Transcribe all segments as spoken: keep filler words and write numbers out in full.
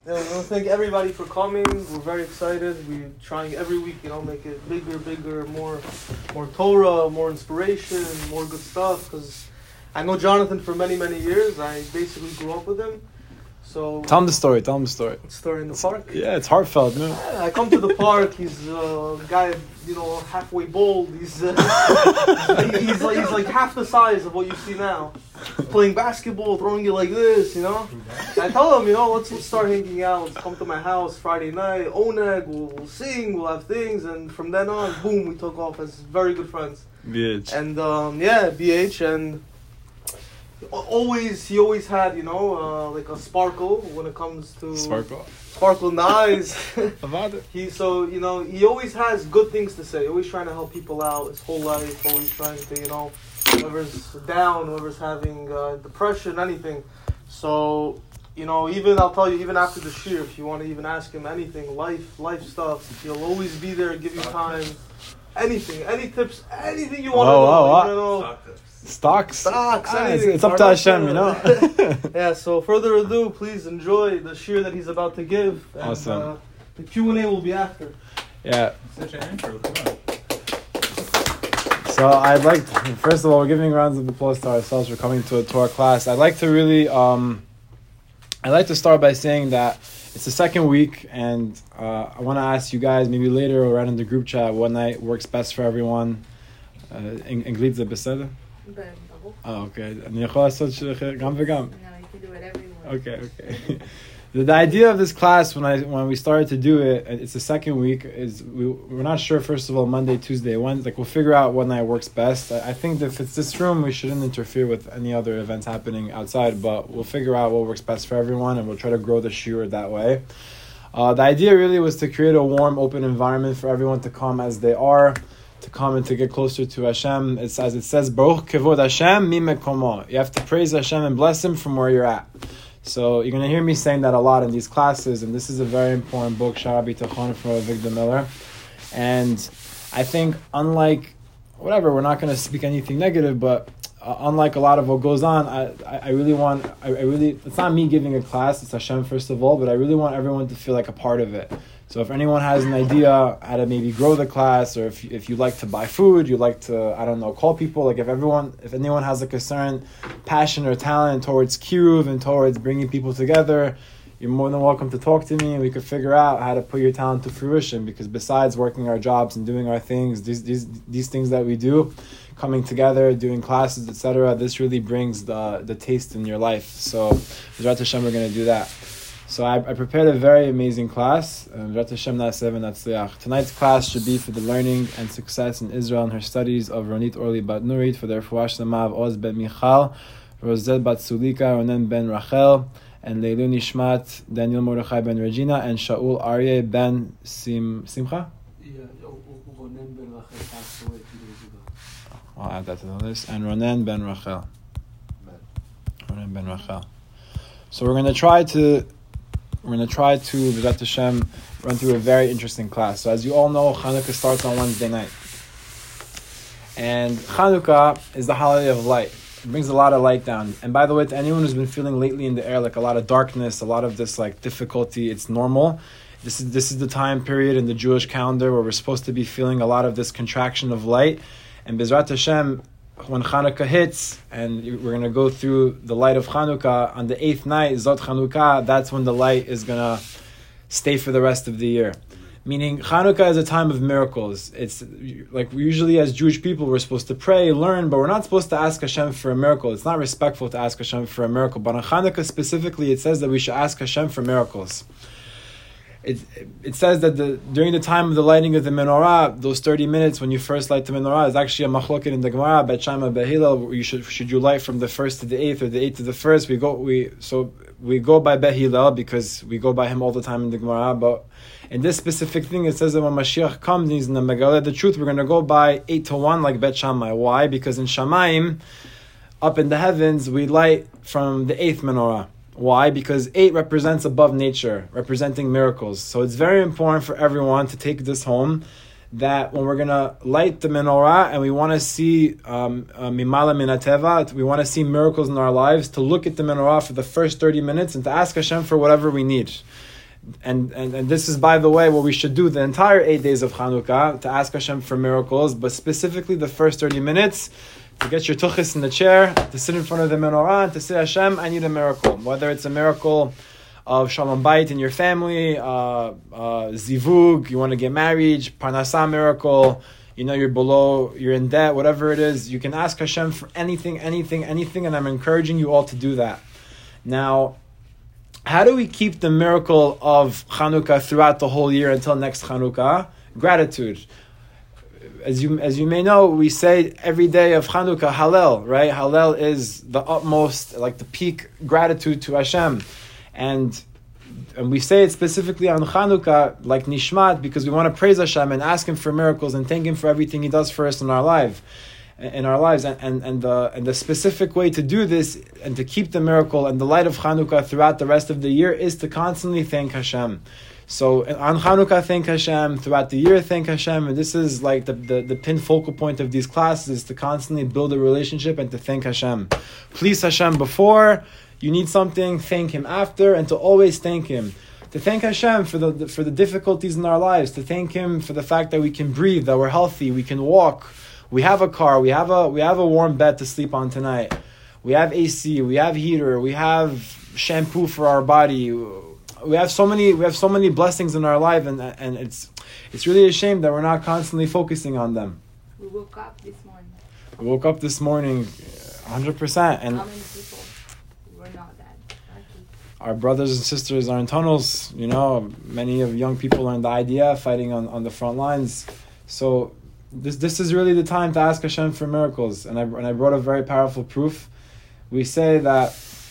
Yeah, I want to thank everybody for coming. We're very excited. We're trying every week, you know, make it bigger, bigger, more, more Torah, more inspiration, more good stuff. Because I know Jonathan for many, many years. I basically grew up with him. So tell him the story. Tell him the story. Story in the park. Yeah, it's heartfelt, man. Yeah, I come to the park. He's a guy, you know, halfway bald. He's uh, he's like he's like half the size of what you see now. Playing basketball, throwing it like this, you know. I tell him, you know, let's, let's start hanging out. Let's come to my house Friday night. Oneg, we'll, we'll sing, we'll have things, and from then on, boom, we took off as very good friends. B H. And um, yeah, B H and. Always, he always had, you know, uh, like a sparkle when it comes to sparkle, sparkle in the eyes. About it. He so you know he always has good things to say. Always trying to help people out his whole life. Always trying to, you know, whoever's down, whoever's having uh, depression, anything. So you know, even I'll tell you, even after the shir, if you want to even ask him anything, life, life stuff, he'll always be there, give you time. Anything, any tips, anything you want oh, to know. Oh, you know. Stocks. Stocks. Ah, it's, it's up to Hashem, you know. Yeah. So further ado, please enjoy the shir that he's about to give. And, awesome. Uh, the Q and A will be after. Yeah. Such an intro. Come on. So I'd like, to, first of all, we're giving rounds of applause to ourselves for coming to a Torah class. I'd like to really, um, I'd like to start by saying that it's the second week, and uh, I want to ask you guys, maybe later or right in the group chat, what night works best for everyone. English זה בסדר? Oh, okay. אני יכול לעשות גם וגם? No, you can do whatever you want. Okay, okay. the, the idea of this class, when I when we started to do it, it's the second week, is we, we're not sure, first of all, Monday, Tuesday, Wednesday. Like, we'll figure out what night works best. I, I think that if it's this room, we shouldn't interfere with any other events happening outside, but we'll figure out what works best for everyone, and we'll try to grow the shiur that way. Uh, the idea really was to create a warm, open environment for everyone to come as they are, to come and to get closer to Hashem. It's as it says, Baruch Kevod Hashem mi mekomo. You have to praise Hashem and bless Him from where you're at. So you're going to hear me saying that a lot in these classes, and this is a very important book, Shara B'Tachon from Avigdor Miller. And I think, unlike, whatever, we're not going to speak anything negative, but uh, unlike a lot of what goes on, I, I, I really want, I, I really, it's not me giving a class, it's Hashem first of all, but I really want everyone to feel like a part of it. So if anyone has an idea how to maybe grow the class, or if if you like to buy food, you like to, I don't know, call people, like if everyone, if anyone has like a certain passion or talent towards kiruv and towards bringing people together, you're more than welcome to talk to me, and we could figure out how to put your talent to fruition. Because besides working our jobs and doing our things, these these these things that we do, coming together, doing classes, et cetera, this really brings the the taste in your life. So, B'ezrat Hashem, we're going to do that. So I, I prepared a very amazing class. Tonight's class should be for the learning and success in Israel and her studies of Ronit Orly Bat Nurit, for the Refuah Shlema of Oz Ben Michal, Rosel Bat Sulika, Ronen Ben Rachel, and Leilu Nishmat, Daniel Mordechai Ben Regina, and Shaul Aryeh Ben Sim Simcha? Yeah, Ronen Ben Rachel passed away two days ago. I'll add that to the list. And Ronen Ben Rachel. Ronen Ben Rachel. So we're going to try to We're going to try to, B'ezrat Hashem, run through a very interesting class. So as you all know, Chanukah starts on Wednesday night. And Chanukah is the holiday of light. It brings a lot of light down. And by the way, to anyone who's been feeling lately in the air like a lot of darkness, a lot of this like difficulty, it's normal. This is this is the time period in the Jewish calendar where we're supposed to be feeling a lot of this contraction of light. And B'ezrat Hashem, when Chanukah hits, and we're going to go through the light of Chanukah, on the eighth night, Zot Chanukah, that's when the light is going to stay for the rest of the year. Meaning, Chanukah is a time of miracles. It's like usually as Jewish people, we're supposed to pray, learn, but we're not supposed to ask Hashem for a miracle. It's not respectful to ask Hashem for a miracle. But on Chanukah specifically, it says that we should ask Hashem for miracles. It it says that the during the time of the lighting of the menorah, those thirty minutes when you first light the menorah, is actually a machloket in the Gemara, Bet Shammai, Bet Hillel. You should should you light from the first to the eighth or the eighth to the first? We go we so we go by Bet Hillel because we go by him all the time in the Gemara. But in this specific thing, it says that when Mashiach comes, he's in the Megillah, the truth, we're going to go by eight to one like Bet Shammai. Why? Because in Shamayim, up in the heavens, we light from the eighth menorah. Why? Because eight represents above nature, representing miracles. So it's very important for everyone to take this home, that when we're going to light the menorah and we want to see Mimala Minateva, we want to see miracles in our lives, to look at the menorah for the first thirty minutes and to ask Hashem for whatever we need. and, and, and this is, by the way, what we should do the entire eight days of Chanukah, to ask Hashem for miracles, but specifically the first thirty minutes, to get your tuchis in the chair, to sit in front of the menorah, and to say, Hashem, I need a miracle. Whether it's a miracle of shalom bayit in your family, uh, uh, zivug, you want to get married, parnasah miracle, you know, you're below, you're in debt, whatever it is, you can ask Hashem for anything, anything, anything, and I'm encouraging you all to do that. Now, how do we keep the miracle of Chanukah throughout the whole year until next Chanukah? Gratitude. As you as you may know, we say every day of Chanukah, Hallel, right? Hallel is the utmost, like the peak gratitude to Hashem. And and we say it specifically on Chanukah, like Nishmat, because we want to praise Hashem and ask Him for miracles and thank Him for everything He does for us in our life, in our lives. And, and, and the and the specific way to do this and to keep the miracle and the light of Chanukah throughout the rest of the year is to constantly thank Hashem. So on Chanukah, thank Hashem. Throughout the year, thank Hashem. And this is like the, the, the pin focal point of these classes, is to constantly build a relationship and to thank Hashem. Please Hashem before you need something, thank Him after, and to always thank Him. To thank Hashem for the for the difficulties in our lives. To thank Him for the fact that we can breathe, that we're healthy, we can walk, we have a car, we have a we have a warm bed to sleep on tonight. We have A C, we have heater, we have shampoo for our body. We have so many we have so many blessings in our life, and and it's it's really a shame that we're not constantly focusing on them. We woke up this morning. We woke up this morning one hundred percent, and how many people were not that lucky? Our brothers and sisters are in tunnels. You know, many of young people are in the I D F fighting on, on the front lines. So this this is really the time to ask Hashem for miracles. And I and I brought a very powerful proof. We say that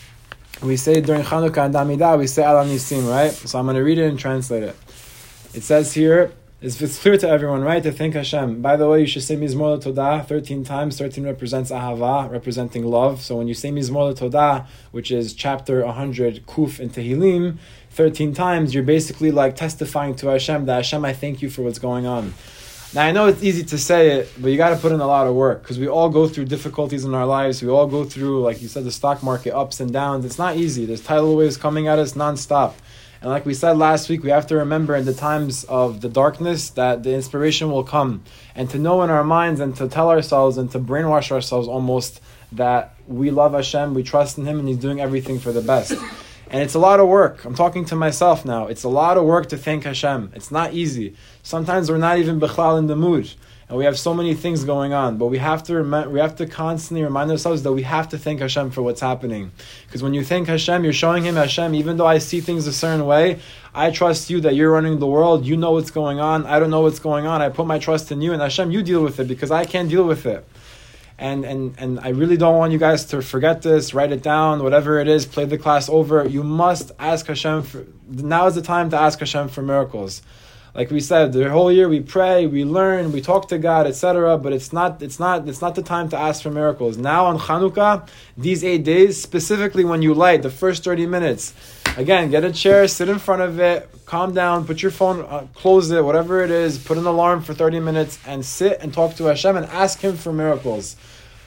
we say during Chanukah and Amidah, we say Al Nisim, right? So I'm going to read it and translate it. It says here, it's, it's clear to everyone, right, to thank Hashem. By the way, you should say Mizmor LeTodah thirteen times. thirteen represents Ahava, representing love. So when you say Mizmor LeTodah, which is chapter one hundred, Kuf in Tehillim, thirteen times, you're basically like testifying to Hashem that Hashem, I thank you for what's going on. Now, I know it's easy to say it, but you got to put in a lot of work, because we all go through difficulties in our lives. We all go through, like you said, the stock market, ups and downs. It's not easy. There's tidal waves coming at us nonstop. And like we said last week, we have to remember in the times of the darkness that the inspiration will come. And to know in our minds and to tell ourselves and to brainwash ourselves almost that we love Hashem, we trust in Him, and He's doing everything for the best. And it's a lot of work. I'm talking to myself now. It's a lot of work to thank Hashem. It's not easy. Sometimes we're not even bichlal in the mood. And we have so many things going on. But we have to rem- we have to constantly remind ourselves that we have to thank Hashem for what's happening. Because when you thank Hashem, you're showing Him, Hashem, even though I see things a certain way, I trust you that you're running the world. You know what's going on. I don't know what's going on. I put my trust in you. And Hashem, you deal with it, because I can't deal with it. And, and and I really don't want you guys to forget this. Write it down, whatever it is. Play the class over. You must ask Hashem for. Now is the time to ask Hashem for miracles. Like we said, the whole year we pray, we learn, we talk to God, et cetera. But it's not it's not it's not the time to ask for miracles. Now on Chanukah, these eight days, specifically when you light the first thirty minutes, again, get a chair, sit in front of it, calm down, put your phone, uh, close it, whatever it is, put an alarm for thirty minutes, and sit and talk to Hashem and ask Him for miracles.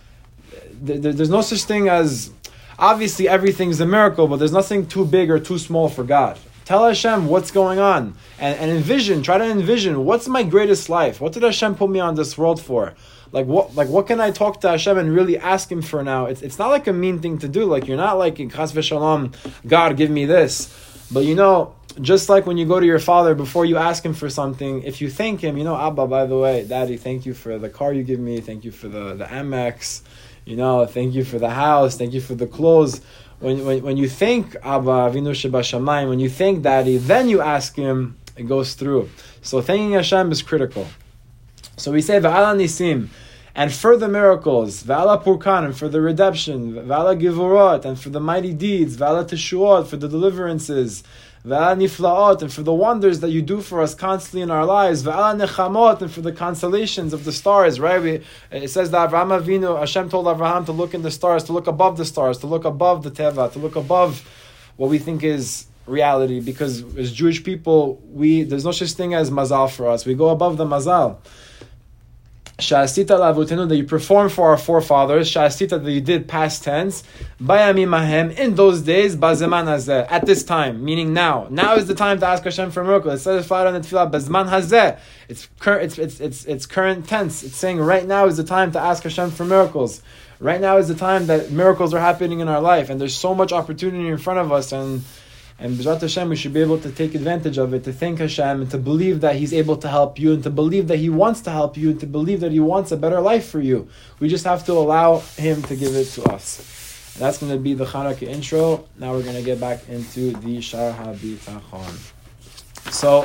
There, there's no such thing as, obviously everything's a miracle, but there's nothing too big or too small for God. Tell Hashem what's going on, and, and envision, try to envision, what's my greatest life? What did Hashem put me on this world for? Like what like what can I talk to Hashem and really ask Him for now? It's it's not like a mean thing to do. Like you're not like, Chas v'shalom, God, give me this. But you know, just like when you go to your father, before you ask him for something, if you thank him, you know, Abba, by the way, Daddy, thank you for the car you give me, thank you for the, the Amex, you know, thank you for the house, thank you for the clothes. When when, when you thank Abba, Avinu Shebashamayim, when you thank Daddy, then you ask Him, it goes through. So thanking Hashem is critical. So we say, V'ala Nisim, and for the miracles, V'ala Purkan, and for the redemption, V'ala Givurot, and for the mighty deeds, V'ala Teshuot, for the deliverances, V'ala Niflaot, and for the wonders that you do for us constantly in our lives, V'ala Nechamot, and for the constellations of the stars, right? We, it says that Avraham Avinu, Hashem told Avraham to look in the stars, to look above the stars, to look above the Teva, to look above what we think is reality, because as Jewish people, we there's no such thing as mazal for us. We go above the mazal. Sha'asita lavotenu, that you performed for our forefathers. Sha'asita, that you did past tense. Bayamim ahem, in those days, bazeman hazeh, at this time, meaning now. Now is the time to ask Hashem for miracle. It says flat on the tefillah, bazman hazeh. It's current. It's, it's it's it's current tense. It's saying right now is the time to ask Hashem for miracles. Right now is the time that miracles are happening in our life, and there's so much opportunity in front of us, and. And B'ezrat Hashem, we should be able to take advantage of it, to thank Hashem, and to believe that He's able to help you, and to believe that He wants to help you, and to believe that He wants a better life for you. We just have to allow Him to give it to us. And that's going to be the Chanukah intro. Now we're going to get back into the Shar HaBitachon. So,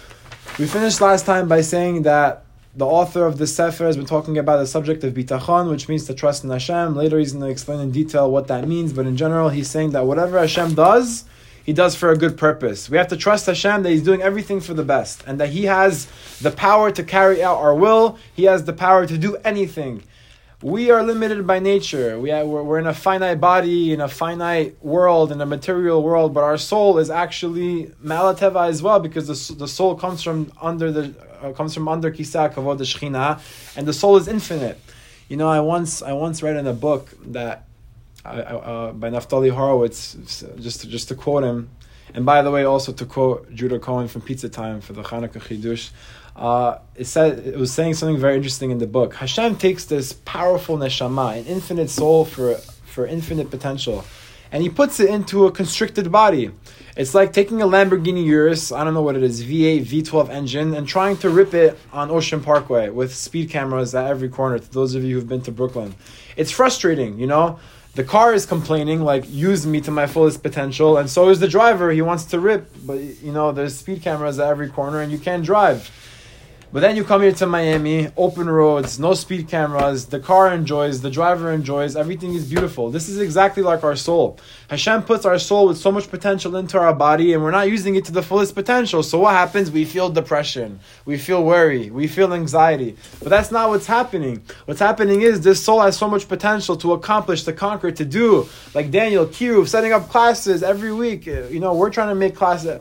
we finished last time by saying that the author of this Sefer has been talking about the subject of Bitachon, which means to trust in Hashem. Later he's going to explain in detail what that means, but in general he's saying that whatever Hashem does, He does for a good purpose. We have to trust Hashem that He's doing everything for the best, and that He has the power to carry out our will. He has the power to do anything. We are limited by nature. We are, we're, we're in a finite body, in a finite world, in a material world, but our soul is actually Malateva as well, because the, the soul comes from under the uh, comes from under Kisah Kavod the Shechina, and the soul is infinite. You know, I once I once read in a book that. Uh, uh, by Naftali Horowitz, just to, just to quote him, and by the way, also to quote Judah Cohen from Pizza Time for the Chanukah Chidush. Uh, it said it was saying something very interesting in the book. Hashem takes this powerful neshama, an infinite soul for for infinite potential, and He puts it into a constricted body. It's like taking a Lamborghini Urus, I don't know what it is, V eight, V twelve engine, and trying to rip it on Ocean Parkway with speed cameras at every corner. To those of you who've been to Brooklyn, it's frustrating, you know. The car is complaining, like, use me to my fullest potential, and so is the driver. He wants to rip, but, you know, there's speed cameras at every corner, and you can't drive. But then you come here to Miami, open roads, no speed cameras, the car enjoys, the driver enjoys, everything is beautiful. This is exactly like our soul. Hashem puts our soul with so much potential into our body, and we're not using it to the fullest potential. So what happens? We feel depression, we feel worry, we feel anxiety. But that's not what's happening. What's happening is this soul has so much potential to accomplish, to conquer, to do. Like Daniel, Kiruv, setting up classes every week. You know, we're trying to make classes...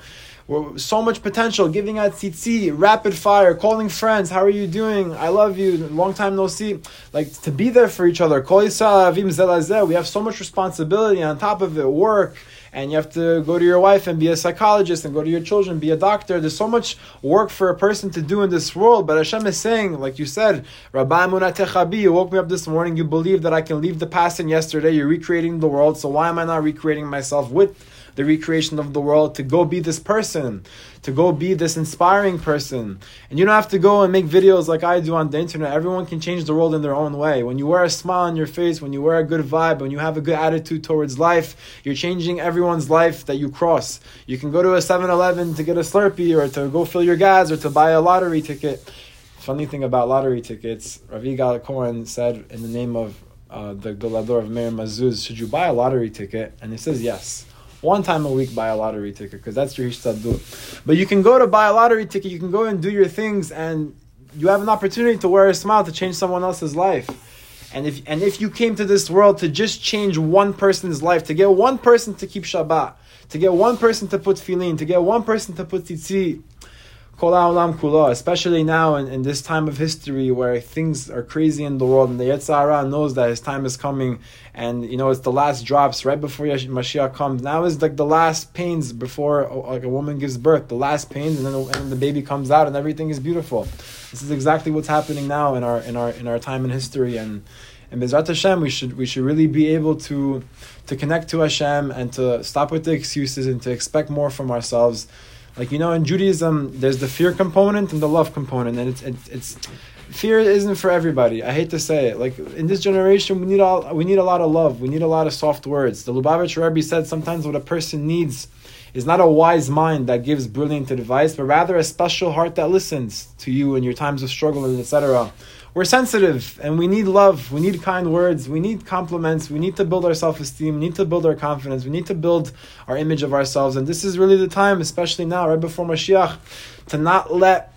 So much potential, giving out tzitzi, rapid fire, calling friends, how are you doing? I love you, long time no see. Like, to be there for each other. Kol Yisrael Avim Zeh LaZeh. We have so much responsibility on top of it, work, and you have to go to your wife and be a psychologist, and go to your children, be a doctor. There's so much work for a person to do in this world, but Hashem is saying, like you said, Rabba Emunatecha Bi, you woke me up this morning, you believe that I can leave the past and yesterday, you're recreating the world, so why am I not recreating myself with the recreation of the world, to go be this person, to go be this inspiring person? And you don't have to go and make videos like I do on the internet. Everyone can change the world in their own way. When you wear a smile on your face, when you wear a good vibe, when you have a good attitude towards life, you're changing everyone's life that you cross. You can go to a seven eleven to get a Slurpee, or to go fill your gas, or to buy a lottery ticket. Funny thing about lottery tickets, Rav Yigal Cohen said in the name of uh, the Golador of Meir Mazuz, should you buy a lottery ticket? And he says yes. One time a week buy a lottery ticket, because that's your hishtadlut. But you can go to buy a lottery ticket, you can go and do your things, and you have an opportunity to wear a smile to change someone else's life. And if and if you came to this world to just change one person's life, to get one person to keep Shabbat, to get one person to put tefillin, to get one person to put tzitzit, Kol ha'olam kulo, especially now in, in this time of history where things are crazy in the world, and the Yetzer Hara knows that his time is coming, and you know it's the last drops right before Mashiach comes. Now is like the last pains before like a woman gives birth, the last pains, and then and then the baby comes out, and everything is beautiful. This is exactly what's happening now in our in our in our time in history, and and B'ezrat Hashem, we should we should really be able to to connect to Hashem and to stop with the excuses and to expect more from ourselves. Like, you know, in Judaism, there's the fear component and the love component, and it's it's, it's fear isn't for everybody. I hate to say it. Like, in this generation, we need all we need a lot of love. We need a lot of soft words. The Lubavitcher Rebbe said sometimes what a person needs is not a wise mind that gives brilliant advice, but rather a special heart that listens to you in your times of struggle, et cetera. We're sensitive, and we need love. We need kind words. We need compliments. We need to build our self-esteem. We need to build our confidence. We need to build our image of ourselves. And this is really the time, especially now, right before Mashiach, to not let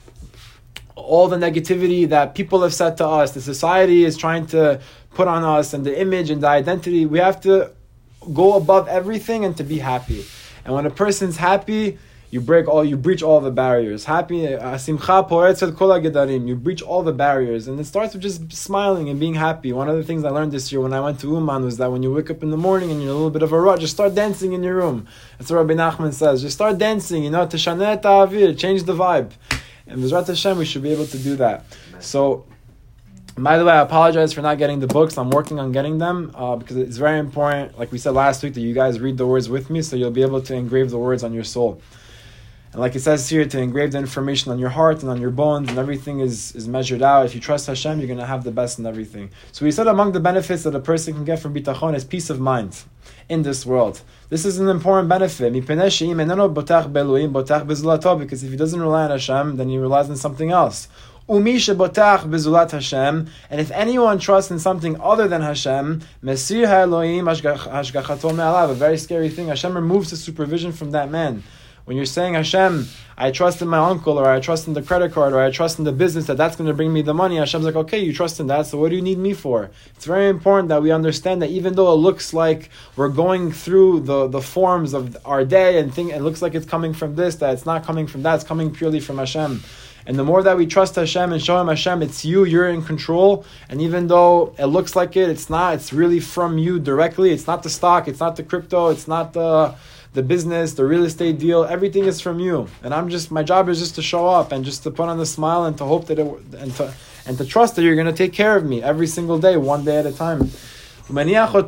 all the negativity that people have said to us, the society is trying to put on us, and the image and the identity, we have to go above everything and to be happy. And when a person's happy, You break all, you breach all the barriers. Happy, asimcha poretzet kol hagedarim. You breach all the barriers, and it starts with just smiling and being happy. One of the things I learned this year when I went to Uman was that when you wake up in the morning and you're in a little bit of a rut, just start dancing in your room. That's what Rabbi Nachman says. Just start dancing, you know, teshaneh ta'avir, change the vibe. And B'ezrat Hashem, we should be able to do that. So, by the way, I apologize for not getting the books. I'm working on getting them uh, because it's very important, like we said last week, that you guys read the words with me so you'll be able to engrave the words on your soul. And like it says here, to engrave the information on your heart and on your bones, and everything is, is measured out. If you trust Hashem, you're going to have the best in everything. So we said among the benefits that a person can get from bitachon is peace of mind in this world. This is an important benefit. Because if he doesn't rely on Hashem, then he relies on something else. Umi shebotach bezulat Hashem, and if anyone trusts in something other than Hashem, mesir ha'elohim hashgachato me'alav, a very scary thing. Hashem removes the supervision from that man. When you're saying, Hashem, I trust in my uncle, or I trust in the credit card, or I trust in the business, that that's going to bring me the money, Hashem's like, okay, you trust in that, so what do you need me for? It's very important that we understand that even though it looks like we're going through the, the forms of our day and think, it looks like it's coming from this, that it's not coming from that, it's coming purely from Hashem. And the more that we trust Hashem and show Him, Hashem, it's you, you're in control. And even though it looks like it, it's not, it's really from you directly. It's not the stock, it's not the crypto, it's not the the business, the real estate deal, everything is from you. And I'm just, my job is just to show up and just to put on the smile and to hope that it, and to and to trust that you're going to take care of me every single day, one day at a time. And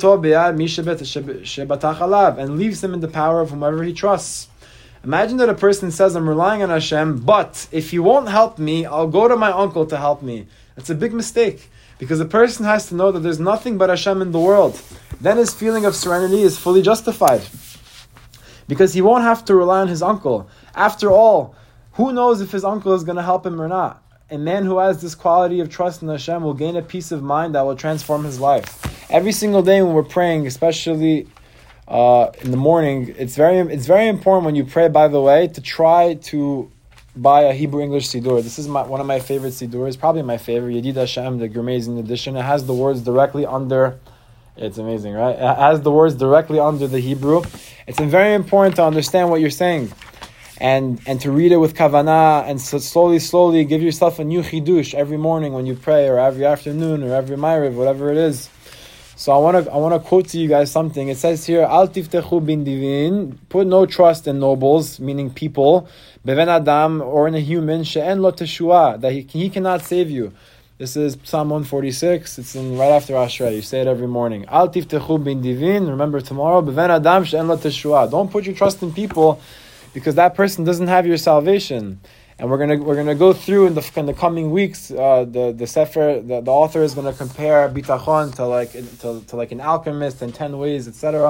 leaves him in the power of whomever he trusts. Imagine that a person says, I'm relying on Hashem, but if He won't help me, I'll go to my uncle to help me. That's a big mistake, because a person has to know that there's nothing but Hashem in the world. Then his feeling of serenity is fully justified, because he won't have to rely on his uncle. After all, who knows if his uncle is going to help him or not? A man who has this quality of trust in Hashem will gain a peace of mind that will transform his life. Every single day when we're praying, especially Uh, in the morning, it's very it's very important when you pray, by the way, to try to buy a Hebrew English Siddur. This is my, one of my favorite Siddurs, probably my favorite, Yedid Hashem, the Amazing edition. It has the words directly under, it's amazing, right? It has the words directly under the Hebrew. It's very important to understand what you're saying and and to read it with kavanah, and so slowly, slowly give yourself a new chidush every morning when you pray, or every afternoon, or every ma'ariv, whatever it is. So I want to I want to quote to you guys something. It says here, Al tiftechu bin divin, put no trust in nobles, meaning people, beven adam, or in a human, she'en lo teshua, that he, he cannot save you. This is Psalm one forty-six. It's in right after Ashrei. You say it every morning. Al tiftechu bin divin. Remember tomorrow, beven adam she'en lo teshua. Don't put your trust in people, because that person doesn't have your salvation. And we're gonna we're gonna go through in the in the coming weeks. Uh, the the sefer the, the author is gonna compare bitachon to like to, to like an alchemist in ten ways, et cetera.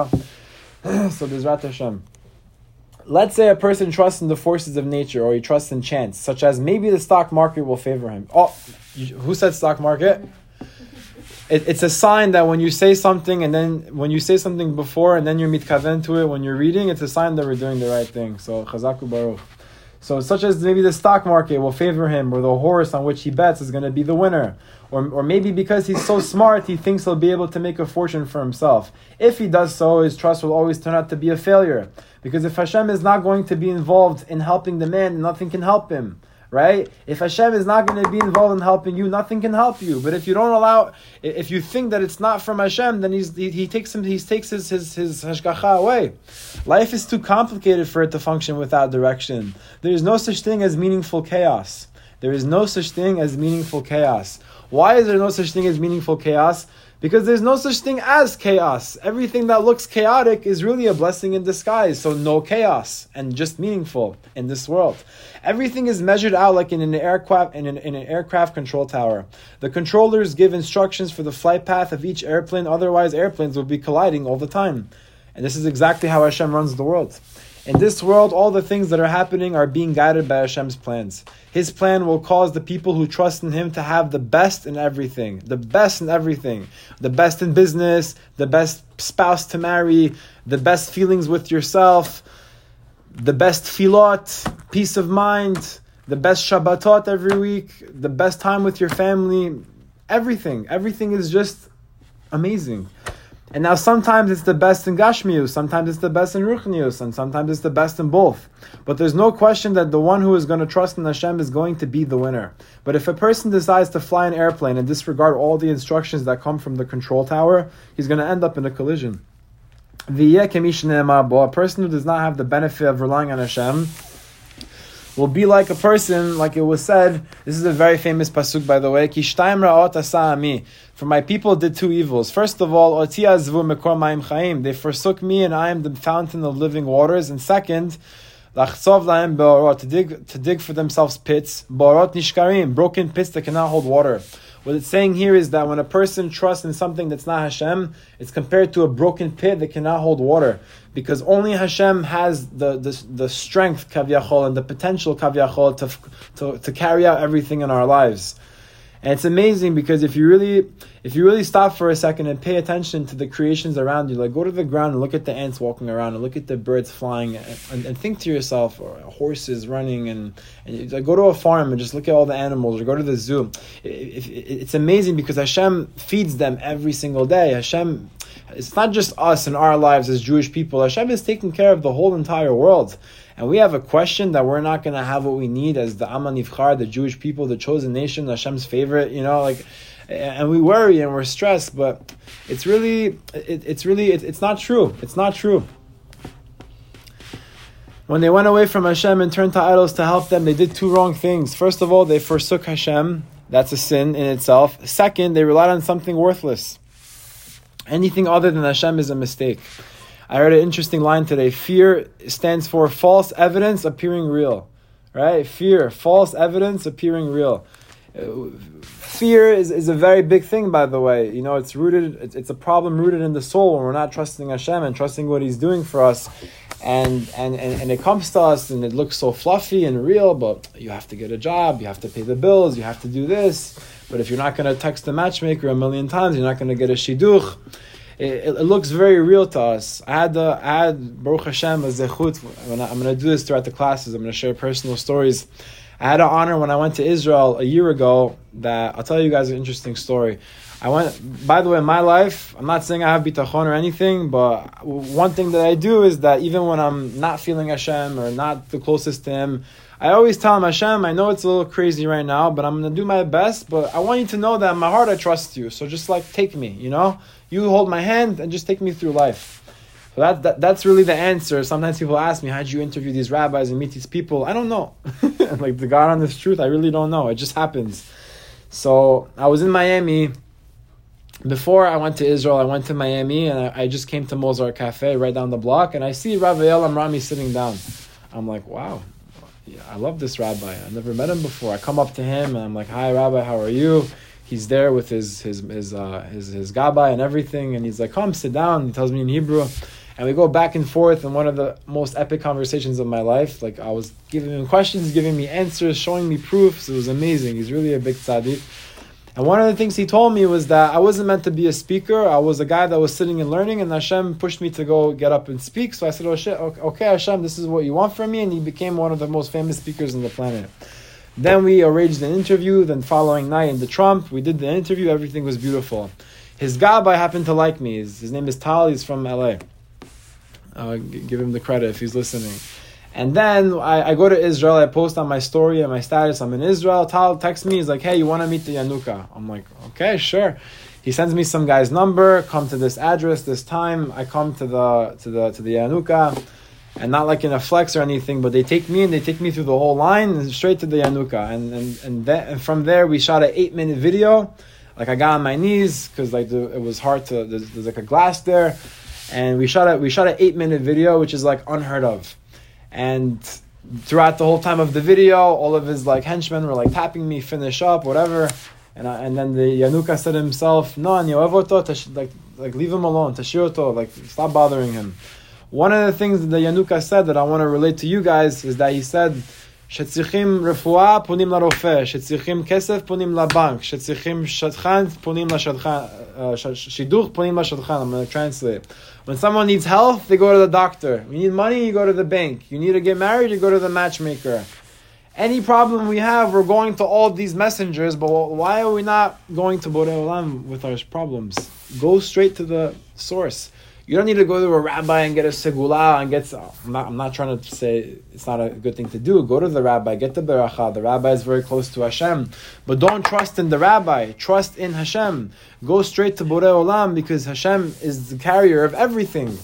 So B'ezrat Hashem. Let's say a person trusts in the forces of nature, or he trusts in chance, such as maybe the stock market will favor him. Oh, who said stock market? It, it's a sign that when you say something, and then when you say something before, and then you're mitkaven to it when you're reading, it's a sign that we're doing the right thing. So chazaku baruch. So such as maybe the stock market will favor him, or the horse on which he bets is going to be the winner. Or or maybe because he's so smart, he thinks he'll be able to make a fortune for himself. If he does so, his trust will always turn out to be a failure. Because if Hashem is not going to be involved in helping the man, nothing can help him. Right? If Hashem is not going to be involved in helping you, nothing can help you. But if you don't allow, if you think that it's not from Hashem, then he's, he, he takes him, he takes his his his hashgacha away. Life is too complicated for it to function without direction. There is no such thing as meaningful chaos. There is no such thing as meaningful chaos. Why is there no such thing as meaningful chaos? Because there's no such thing as chaos. Everything that looks chaotic is really a blessing in disguise. So no chaos, and just meaningful in this world. Everything is measured out like in an aircraft in an, in an aircraft control tower. The controllers give instructions for the flight path of each airplane. Otherwise, airplanes will be colliding all the time. And this is exactly how Hashem runs the world. In this world, all the things that are happening are being guided by Hashem's plans. His plan will cause the people who trust in Him to have the best in everything. The best in everything. The best in business, the best spouse to marry, the best feelings with yourself, the best filot, peace of mind, the best Shabbatot every week, the best time with your family. Everything. Everything is just amazing. And now sometimes it's the best in Gashmius, sometimes it's the best in Ruchnius, and sometimes it's the best in both. But there's no question that the one who is going to trust in Hashem is going to be the winner. But if a person decides to fly an airplane and disregard all the instructions that come from the control tower, he's going to end up in a collision. A person who does not have the benefit of relying on Hashem will be like a person, like it was said, this is a very famous pasuk, by the way, Ki shtayim ra'ot asa ami. For my people did two evils. First of all, oti azvu mekor ma'im chaim. They forsook me and I am the fountain of living waters. And second, lachtzov lahem be'orot, to dig, to dig for themselves pits, be'orot nishkarim, broken pits that cannot hold water. What it's saying here is that when a person trusts in something that's not Hashem, it's compared to a broken pit that cannot hold water. Because only Hashem has the, the, the strength, kavyachol, and the potential, kavyachol, to, to, to carry out everything in our lives. And it's amazing because if you really if you really stop for a second and pay attention to the creations around you, like go to the ground and look at the ants walking around and look at the birds flying and, and, and think to yourself, or horses running, and, and you, like, go to a farm and just look at all the animals, or go to the zoo. It, it, it, it's amazing because Hashem feeds them every single day. Hashem, it's not just us and our lives as Jewish people. Hashem is taking care of the whole entire world. And we have a question that we're not going to have what we need as the Am HaNivchar, the Jewish people, the chosen nation, Hashem's favorite, you know, like, and we worry and we're stressed, but it's really, it, it's really, it, it's not true. It's not true. When they went away from Hashem and turned to idols to help them, they did two wrong things. First of all, they forsook Hashem. That's a sin in itself. Second, they relied on something worthless. Anything other than Hashem is a mistake. I heard an interesting line today. Fear stands for false evidence appearing real. Right? Fear, false evidence appearing real. Fear is, is a very big thing, by the way. You know, it's rooted, it's, it's a problem rooted in the soul when we're not trusting Hashem and trusting what He's doing for us. And, and, and, and it comes to us and it looks so fluffy and real, but you have to get a job, you have to pay the bills, you have to do this. But if you're not going to text the matchmaker a million times, you're not going to get a shidduch. It, it, it looks very real to us. I had, the, I had Baruch Hashem, a zechut. When I, I'm going to do this throughout the classes. I'm going to share personal stories. I had an honor when I went to Israel a year ago that I'll tell you guys an interesting story. I went, by the way, in my life, I'm not saying I have bitachon or anything, but one thing that I do is that even when I'm not feeling Hashem or not the closest to Him, I always tell Him, Hashem, I know it's a little crazy right now, but I'm going to do my best, but I want you to know that in my heart I trust you. So just like, take me, you know? You hold my hand and just take me through life. So that, that that's really the answer. Sometimes people ask me, how did you interview these rabbis and meet these people? I don't know. Like the God on this truth, I really don't know. It just happens. So I was in Miami. Before I went to Israel, I went to Miami and I, I just came to Mozart Cafe right down the block and I see Rabbi Elam Rami sitting down. I'm like, wow, yeah, I love this rabbi. I never met him before. I come up to him and I'm like, hi Rabbi, how are you? He's there with his his his uh, his his gabbai and everything, and he's like, "Come, sit down." He tells me in Hebrew, and we go back and forth. And one of the most epic conversations of my life. Like I was giving him questions, giving me answers, showing me proofs. It was amazing. He's really a big tzaddik. And one of the things he told me was that I wasn't meant to be a speaker. I was a guy that was sitting and learning, and Hashem pushed me to go get up and speak. So I said, "Oh shit, okay, Hashem, this is what you want from me," and he became one of the most famous speakers on the planet. Then we arranged an interview. Then following night in the Trump, we did the interview. Everything was beautiful. His gabbai happened to like me. His, his name is Tal. He's from L A. Uh, g- give him the credit if he's listening. And then I, I go to Israel. I post on my story and my status, I'm in Israel. Tal texts me. He's like, "Hey, you want to meet the Yanuka?" I'm like, "Okay, sure." He sends me some guy's number. Come to this address, this time. I come to the to the to the Yanuka. And not like in a flex or anything, but they take me and they take me through the whole line and straight to the Yanuka. And and and, that, and from there, we shot an eight-minute video. Like I got on my knees because like the, it was hard to. There's, there's like a glass there, and we shot a we shot an eight-minute video, which is like unheard of. And throughout the whole time of the video, all of his like henchmen were like tapping me, finish up, whatever. And I, and then the Yanuka said himself, "No, like like leave him alone, tashioto, like stop bothering him." One of the things that the Yanuka said that I want to relate to you guys is that he said, "Shetzichim refuah punim larofeh, shetzichim kesef punim labank, shetzichim shadchan punim lashadchan, shiduch punim lashadchan." I'm going to translate. When someone needs health, they go to the doctor. You need money, you go to the bank. You need to get married, you go to the matchmaker. Any problem we have, we're going to all these messengers, but why are we not going to Borei Olam with our problems? Go straight to the source. You don't need to go to a rabbi and get a segula and get. Some, I'm not. I'm not trying to say it's not a good thing to do. Go to the rabbi, get the beracha. The rabbi is very close to Hashem, but don't trust in the rabbi. Trust in Hashem. Go straight to Borei Olam because Hashem is the carrier of everything.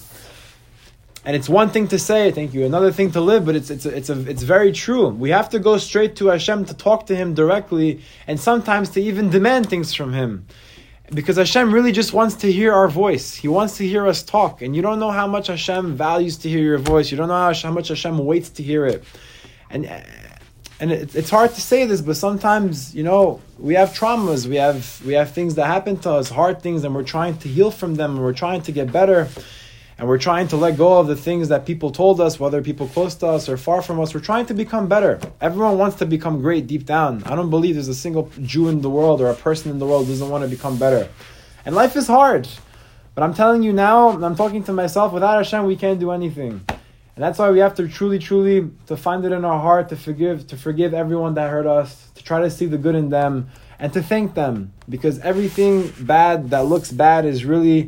And it's one thing to say, thank you, another thing to live, but it's it's a, it's a, it's very true. We have to go straight to Hashem to talk to Him directly, and sometimes to even demand things from Him. Because Hashem really just wants to hear our voice. He wants to hear us talk. And you don't know how much Hashem values to hear your voice. You don't know how, how much Hashem waits to hear it. And and it, it's hard to say this, but sometimes, you know, we have traumas. We have we have things that happen to us, hard things, and we're trying to heal from them, and we're trying to get better. And we're trying to let go of the things that people told us, whether people close to us or far from us. We're trying to become better. Everyone wants to become great deep down. I don't believe there's a single Jew in the world or a person in the world who doesn't want to become better. And life is hard. But I'm telling you now, and I'm talking to myself, without Hashem, we can't do anything. And that's why we have to truly, truly, to find it in our heart, to forgive, to forgive everyone that hurt us, to try to see the good in them, and to thank them. Because everything bad that looks bad is really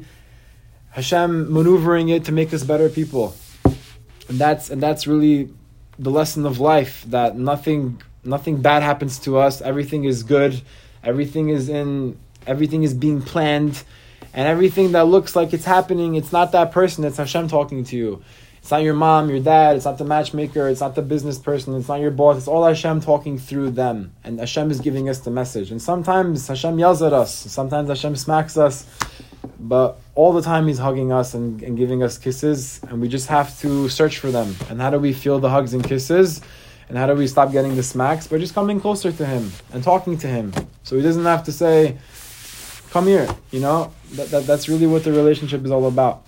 Hashem maneuvering it to make us better people. And that's and that's really the lesson of life, that nothing nothing bad happens to us. Everything is good. Everything is in everything is being planned. And everything that looks like it's happening, it's not that person, it's Hashem talking to you. It's not your mom, your dad, it's not the matchmaker, it's not the business person, it's not your boss, it's all Hashem talking through them. And Hashem is giving us the message. And sometimes Hashem yells at us, sometimes Hashem smacks us, but all the time He's hugging us and, and giving us kisses, and we just have to search for them. And how do we feel the hugs and kisses? And how do we stop getting the smacks? By just coming closer to Him and talking to Him. So He doesn't have to say, come here, you know? That, that That's really what the relationship is all about.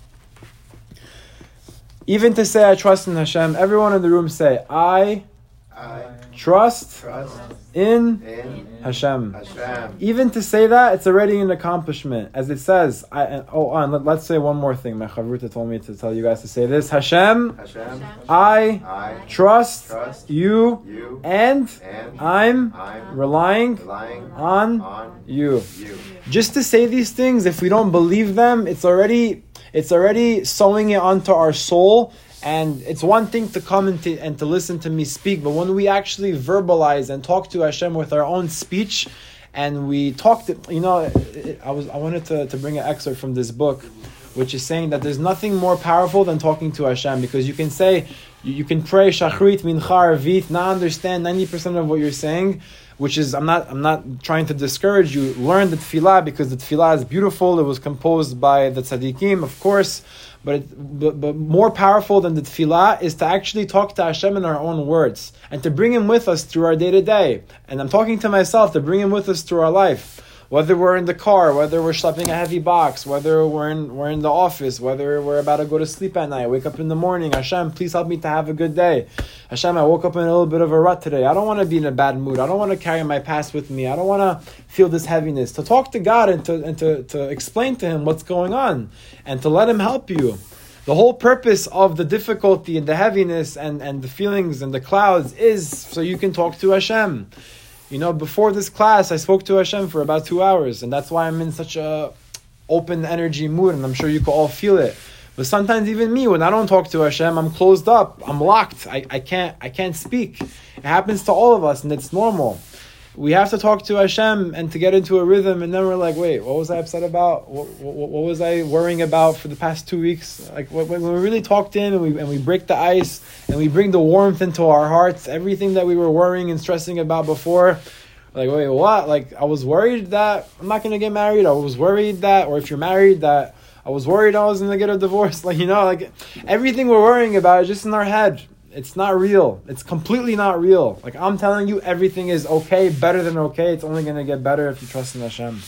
Even to say I trust in Hashem, everyone in the room say, I, I trust, trust in, in Hashem. Hashem. Even to say that, it's already an accomplishment. As it says, I, and, oh, and let, let's say one more thing. My chavruta told me to tell you guys to say this. Hashem, Hashem. I, I trust, trust you, you and, and I'm, I'm relying, relying on, on you. you. Just to say these things, if we don't believe them, it's already it's already sewing it onto our soul. And it's one thing to come and to, and to listen to me speak, but when we actually verbalize and talk to Hashem with our own speech, and we talk to, you know, I was I wanted to, to bring an excerpt from this book, which is saying that there's nothing more powerful than talking to Hashem, because you can say, you, you can pray Shachrit, Mincha, Arvit, not understand ninety percent of what you're saying, which is, I'm not I'm not trying to discourage you. Learn the tefillah, because the tefillah is beautiful. It was composed by the tzaddikim, of course. But, it, but but more powerful than the tefillah is to actually talk to Hashem in our own words, and to bring Him with us through our day-to-day. And I'm talking to myself, to bring Him with us through our life. Whether we're in the car, whether we're schlepping a heavy box, whether we're in we're in the office, whether we're about to go to sleep at night, wake up in the morning, Hashem, please help me to have a good day. Hashem, I woke up in a little bit of a rut today. I don't want to be in a bad mood. I don't want to carry my past with me. I don't want to feel this heaviness. To talk to God and to and to, to explain to Him what's going on, and to let Him help you. The whole purpose of the difficulty and the heaviness and, and the feelings and the clouds is so you can talk to Hashem. You know, before this class, I spoke to Hashem for about two hours, and that's why I'm in such a open energy mood, and I'm sure you can all feel it. But sometimes even me, when I don't talk to Hashem, I'm closed up, I'm locked, I, I can't I can't speak. It happens to all of us, and it's normal. We have to talk to Hashem and to get into a rhythm, and then we're like, wait, what was I upset about? What, what, what was I worrying about for the past two weeks? Like when we really talk to Him and we and we break the ice and we bring the warmth into our hearts, everything that we were worrying and stressing about before, like, wait, what? Like, I was worried that I'm not going to get married. I was worried that, or if you're married, that I was worried I was going to get a divorce. Like, you know, like everything we're worrying about is just in our head. It's not real. It's completely not real. Like, I'm telling you, everything is okay, better than okay. It's only going to get better if you trust in Hashem.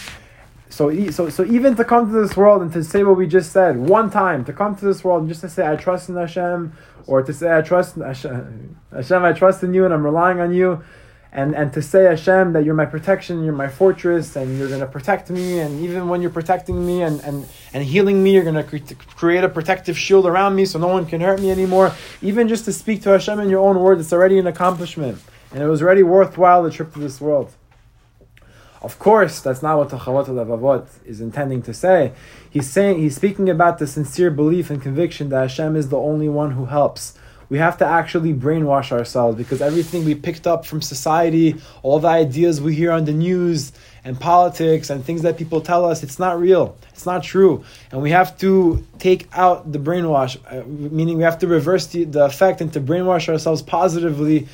So, so, so even to come to this world and to say what we just said, one time, to come to this world and just to say, I trust in Hashem, or to say, I trust in Hashem, Hashem, I trust in you and I'm relying on you, and, and to say, Hashem, that you're my protection, you're my fortress, and you're going to protect me, and even when you're protecting me and, and, and healing me, you're going to cre- create a protective shield around me so no one can hurt me anymore. Even just to speak to Hashem in your own words, it's already an accomplishment. And it was already worthwhile, the trip to this world. Of course, that's not what the Chavot HaLevavot is intending to say. He's saying, he's speaking about the sincere belief and conviction that Hashem is the only one who helps. We have to actually brainwash ourselves, because everything we picked up from society, all the ideas we hear on the news and politics and things that people tell us, it's not real. It's not true. And we have to take out the brainwash, uh, meaning we have to reverse the, the effect and to brainwash ourselves positively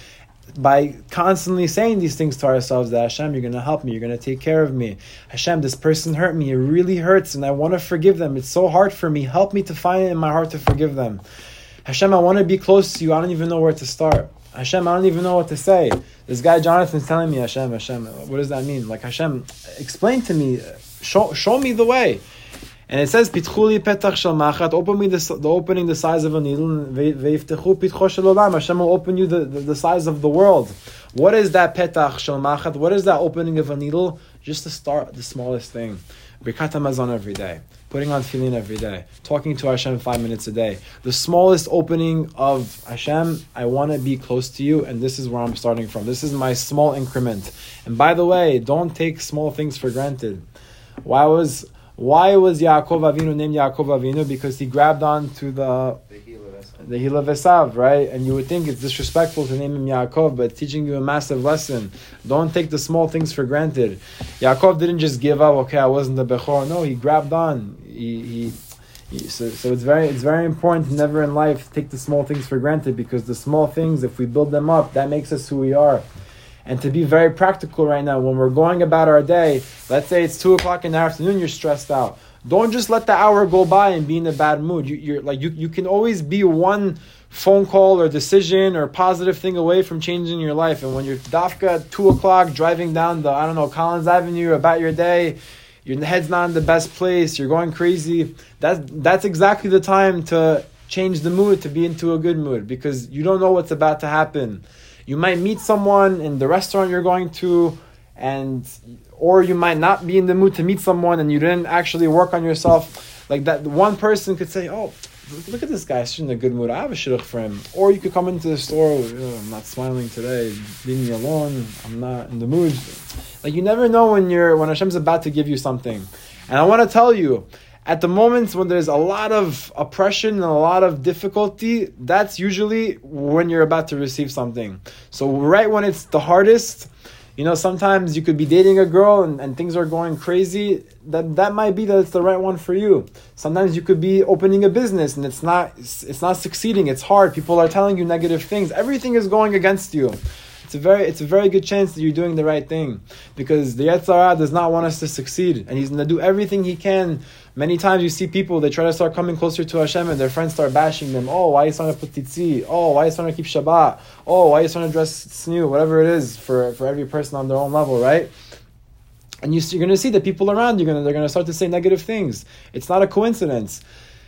by constantly saying these things to ourselves, that Hashem, you're going to help me, you're going to take care of me. Hashem, this person hurt me, it really hurts, and I want to forgive them. It's so hard for me. Help me to find it in my heart to forgive them. Hashem, I want to be close to you. I don't even know where to start. Hashem, I don't even know what to say. This guy Jonathan's telling me, Hashem, Hashem, what does that mean? Like, Hashem, explain to me, show, show me the way. And it says, Pitchuli petach shel machat, open me the, the opening the size of a needle, ve'yiftechu pitcho shel olam, Hashem will open you the, the, the size of the world. What is that petach shel machat? What is that opening of a needle? Just to start the smallest thing. Birkat HaMazon every day. Putting on tefillin every day, talking to Hashem five minutes a day. The smallest opening of Hashem, I want to be close to you, and this is where I'm starting from. This is my small increment. And by the way, don't take small things for granted. Why was why was Yaakov Avinu named Yaakov Avinu? Because he grabbed on to the the heel of Esav, right? And you would think it's disrespectful to name him Yaakov, but it's teaching you a massive lesson. Don't take the small things for granted. Yaakov didn't just give up, okay, I wasn't the Bechor. No, he grabbed on. He, he, he so, so it's very it's very important to never in life take the small things for granted, because the small things, if we build them up, that makes us who we are. And to be very practical right now, when we're going about our day, let's say it's two o'clock in the afternoon, you're stressed out. Don't just let the hour go by and be in a bad mood. You, you're like you, you can always be one phone call or decision or positive thing away from changing your life. And when you're dafka at two o'clock driving down the I don't know Collins Avenue about your day, your head's not in the best place, you're going crazy. That's that's exactly the time to change the mood, to be into a good mood, because you don't know what's about to happen. You might meet someone in the restaurant you're going to, and or you might not be in the mood to meet someone and you didn't actually work on yourself. Like that one person could say, oh, look at this guy, he's in a good mood, I have a shidduch for him. Or you could come into the store, oh, I'm not smiling today, leave me alone, I'm not in the mood. Like you never know when you're when Hashem's about to give you something. And I want to tell you, at the moments when there's a lot of oppression and a lot of difficulty, that's usually when you're about to receive something. So right when it's the hardest, you know, sometimes you could be dating a girl and, and things are going crazy. That that might be that it's the right one for you. Sometimes you could be opening a business and it's not it's, it's not succeeding. It's hard. People are telling you negative things. Everything is going against you. It's a very it's a very good chance that you're doing the right thing, because the Yetzer Hara does not want us to succeed, and he's going to do everything he can. Many times you see people, they try to start coming closer to Hashem and their friends start bashing them. Oh, why are you starting to put tzitzit? Oh, why are you starting to keep Shabbat? Oh, why are you starting to dress tzniut? Whatever it is for, for every person on their own level, right? And you, you're going to see the people around you, they're going to start to say negative things. It's not a coincidence.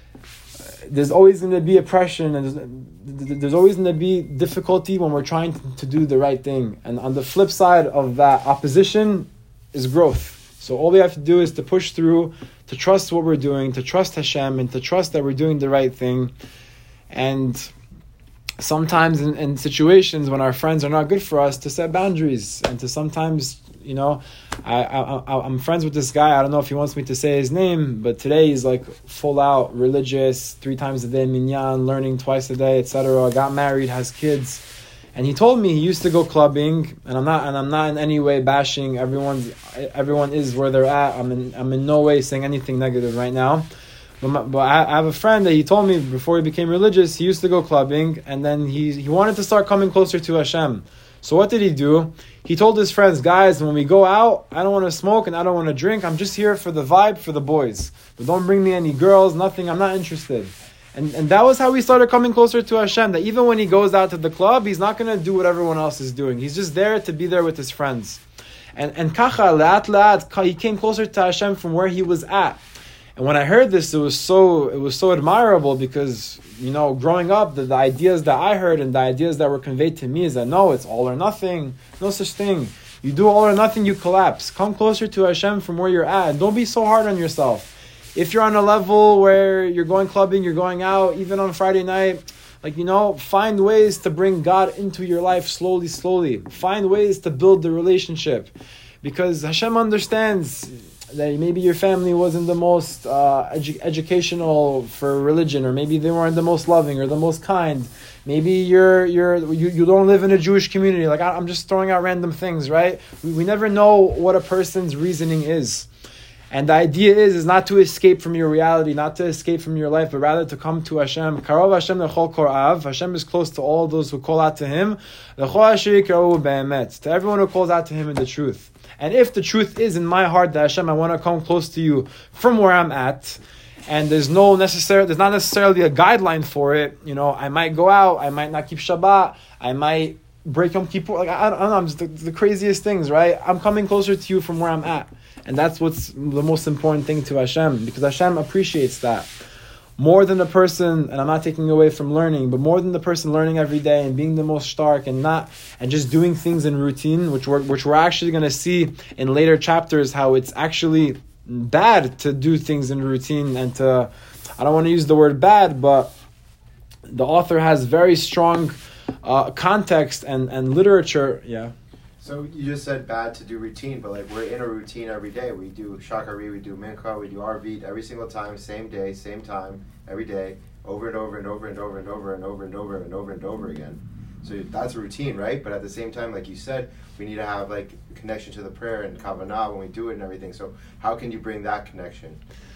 There's always going to be oppression, and there's, there's always going to be difficulty when we're trying to, to do the right thing. And on the flip side of that opposition is growth. So all we have to do is to push through, to trust what we're doing, to trust Hashem, and to trust that we're doing the right thing. And sometimes in, in situations when our friends are not good for us, to set boundaries, and to sometimes, you know, I, I, I'm friends with this guy. I don't know if he wants me to say his name, but today he's like full out religious, three times a day minyan, learning twice a day, et cetera. Got married, has kids. And he told me he used to go clubbing, and I'm not, and I'm not in any way bashing. Everyone's, everyone is where they're at. I'm in, I'm in no way saying anything negative right now. But, my, but I, I have a friend that he told me before he became religious, he used to go clubbing, and then he he wanted to start coming closer to Hashem. So what did he do? He told his friends, guys, when we go out, I don't want to smoke and I don't want to drink. I'm just here for the vibe, for the boys. But don't bring me any girls, nothing. I'm not interested. And and that was how he started coming closer to Hashem, that even when he goes out to the club, he's not going to do what everyone else is doing. He's just there to be there with his friends. And and kacha, le'at le'at, he came closer to Hashem from where he was at. And when I heard this, it was so it was so admirable, because, you know, growing up, the, the ideas that I heard and the ideas that were conveyed to me is that, no, it's all or nothing. No such thing. You do all or nothing, you collapse. Come closer to Hashem from where you're at. And don't be so hard on yourself. If you're on a level where you're going clubbing, you're going out, even on Friday night, like, you know, find ways to bring God into your life slowly, slowly. Find ways to build the relationship. because Hashem understands that maybe your family wasn't the most uh, edu- educational for religion, or maybe they weren't the most loving or the most kind. Maybe you're you're you, you don't live in a Jewish community. Like I, I'm just throwing out random things, right? We, we never know what a person's reasoning is. And the idea is, is not to escape from your reality, not to escape from your life, but rather to come to Hashem. Karov Hashem lechol korav. Hashem is close to all those who call out to Him. Lechol asher yikrahu be'emet. To everyone who calls out to Him in the truth. And if the truth is in my heart that Hashem, I want to come close to you from where I'm at, and there's no necessary, there's not necessarily a guideline for it. You know, I might go out, I might not keep Shabbat, I might break Yom Kippur. Like I don't, I don't know, I'm just the, the craziest things, right? I'm coming closer to you from where I'm at. And that's what's the most important thing to Hashem, because Hashem appreciates that. More than the person, and I'm not taking away from learning, but more than the person learning every day and being the most stark and not and just doing things in routine, which we're which we're actually going to see in later chapters how it's actually bad to do things in routine and to, I don't want to use the word bad, but the author has very strong uh, context and, and literature. Yeah. So you just said bad to do routine, but like we're in a routine every day. We do Shachari, we do Mincha, we do Arvit every single time, same day, same time, every day, over and over and over and over and over and over and over and over and over again. So that's routine, right? But at the same time, like you said, we need to have like a connection to the prayer and Kavanah when we do it and everything. So how can you bring that connection?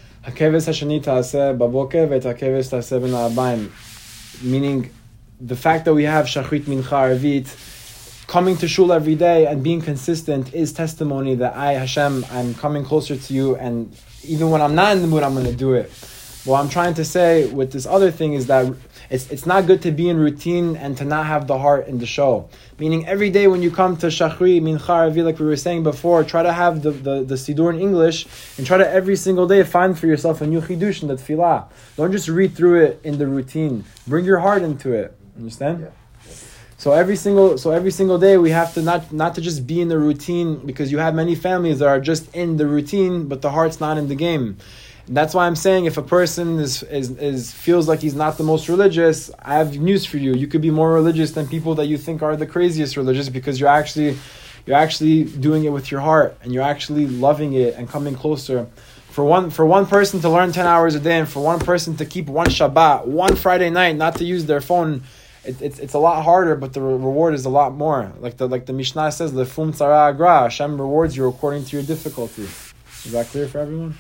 Meaning the fact that we have Shachrit, Mincha, Arvit, coming to shul every day and being consistent is testimony that I, Hashem, I'm coming closer to you, and even when I'm not in the mood, I'm going to do it. What I'm trying to say with this other thing is that it's it's not good to be in routine and to not have the heart in the show. Meaning every day when you come to Shachri, Mincha, Arvi, like we were saying before, try to have the, the, the Siddur in English, and try to every single day find for yourself a new Chidush in the Tefillah. Don't just read through it in the routine. Bring your heart into it. Understand? Yeah. So every single so every single day we have to not not to just be in the routine, because you have many families that are just in the routine but the heart's not in the game. And that's why I'm saying if a person is, is is feels like he's not the most religious, I have news for you. You could be more religious than people that you think are the craziest religious, because you're actually you're actually doing it with your heart and you're actually loving it and coming closer. For one for one person to learn ten hours a day, and for one person to keep one Shabbat, one Friday night, not to use their phone, It, it's it's a lot harder, but the re- reward is a lot more. Like the like the Mishnah says, "Lefum tzara agra." Hashem rewards you according to your difficulty. Is that clear for everyone?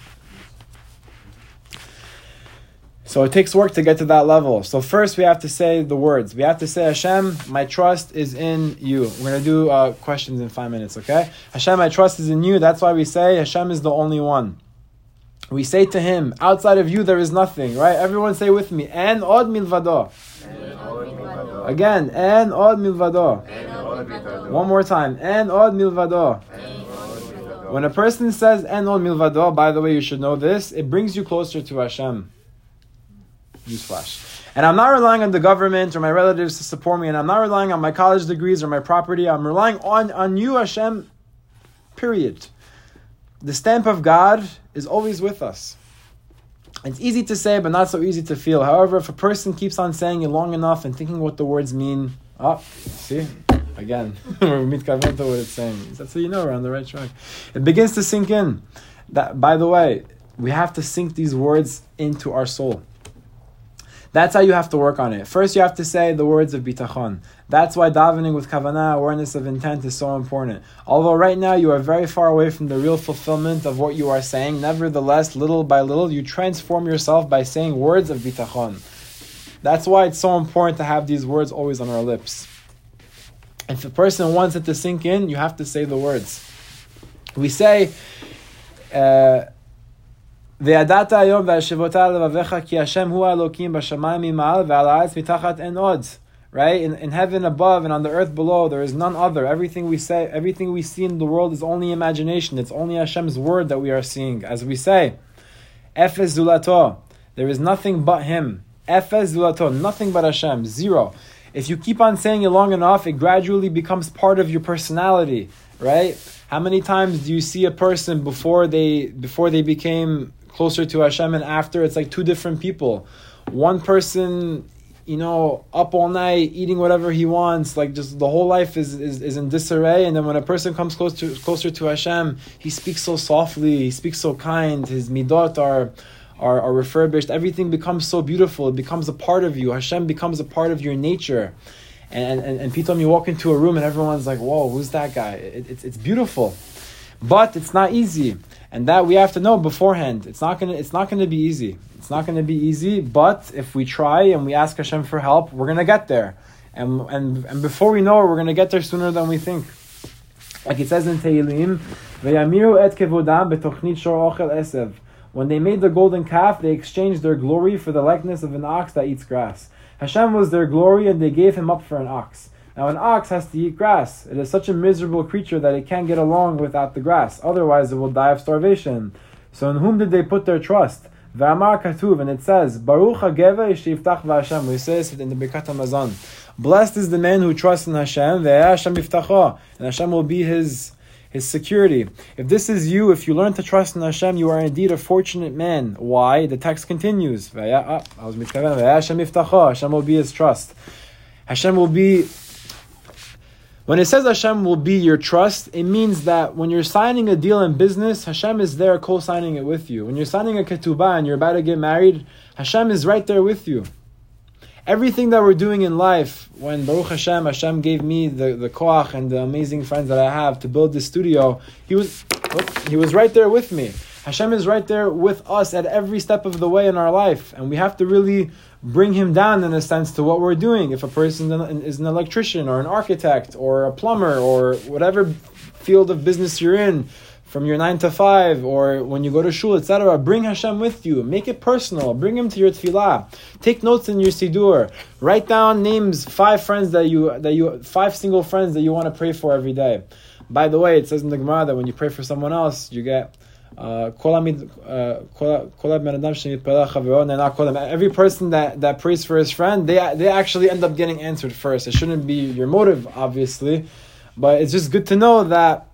So it takes work to get to that level. So first we have to say the words. We have to say, Hashem, my trust is in you. We're going to do uh, questions in five minutes, okay? Hashem, my trust is in you. That's why we say Hashem is the only one. We say to Him, outside of you there is nothing, right? Everyone say with me, En od milvado. Again, En od milvado. One more time, En od milvado. When a person says En od milvado, by the way, you should know this, it brings you closer to Hashem. Newsflash. And I'm not relying on the government or my relatives to support me, and I'm not relying on my college degrees or my property. I'm relying on, on you, Hashem, period. The stamp of God is always with us. It's easy to say, but not so easy to feel. However, if a person keeps on saying it long enough and thinking what the words mean, oh, see? Again, we're mitkaven to what it's saying. That's how you know we're on the right track. It begins to sink in. That, by the way, we have to sink these words into our soul. That's how you have to work on it. First, you have to say the words of bitachon. That's why davening with kavanah, awareness of intent, is so important. Although right now you are very far away from the real fulfillment of what you are saying, nevertheless, little by little, you transform yourself by saying words of bitachon. That's why it's so important to have these words always on our lips. If a person wants it to sink in, you have to say the words. We say, uh, וידעת היום והשבות לבביך כי השם הוא האלוקים בשמיים ממעל ועל הארץ מתחת אין עוד. Right? In, in heaven above and on the earth below, there is none other. Everything we say, everything we see in the world is only imagination. It's only Hashem's word that we are seeing. As we say, Efes zulato. There is nothing but Him. Efes zulato. Nothing but Hashem. Zero. If you keep on saying it long enough, it gradually becomes part of your personality. Right? How many times do you see a person before they before they became closer to Hashem and after? It's like two different people. One person you know, up all night, eating whatever he wants, like just the whole life is, is, is in disarray. And then when a person comes close to, closer to Hashem, he speaks so softly, he speaks so kind, his midot are, are, are refurbished, everything becomes so beautiful, it becomes a part of you, Hashem becomes a part of your nature. And and, and Pitom, you walk into a room and everyone's like, whoa, who's that guy? It, it's, it's beautiful. But it's not easy. And that we have to know beforehand. It's not gonna it's not gonna be easy. It's not gonna be easy, but if we try and we ask Hashem for help, we're gonna get there. And and and before we know it, we're gonna get there sooner than we think. Like it says in Tehillim, V'yamiru et kevodam betochnit shor ochel esev. When they made the golden calf, they exchanged their glory for the likeness of an ox that eats grass. Hashem was their glory and they gave him up for an ox. Now an ox has to eat grass. It is such a miserable creature that it can't get along without the grass. Otherwise it will die of starvation. So in whom did they put their trust? V'amar katuv, and it says, Baruch hageva yishiftach v'Hashem. We say it in the Birkat HaMazon. Blessed is the man who trusts in Hashem, ve'eh Hashem yiftacho, and Hashem will be his his security. If this is you, if you learn to trust in Hashem, you are indeed a fortunate man. Why? The text continues. Ve'eh Hashem yiftacho, Hashem will be his trust. Hashem will be... When it says Hashem will be your trust, it means that when you're signing a deal in business, Hashem is there co-signing it with you. When you're signing a ketubah and you're about to get married, Hashem is right there with you. Everything that we're doing in life, when Baruch Hashem, Hashem gave me the, the koach and the amazing friends that I have to build this studio, He was He was right there with me. Hashem is right there with us at every step of the way in our life. And we have to really bring Him down in a sense to what we're doing. If a person is an electrician or an architect or a plumber or whatever field of business you're in, from your nine to five or when you go to shul, et cetera, bring Hashem with you. Make it personal. Bring Him to your tefillah. Take notes in your siddur. Write down names, five friends that you that you five single friends that you want to pray for every day. By the way, it says in the Gemara that when you pray for someone else, you get Uh, every person that, that prays for his friend, they they actually end up getting answered first. It shouldn't be your motive, obviously, but it's just good to know that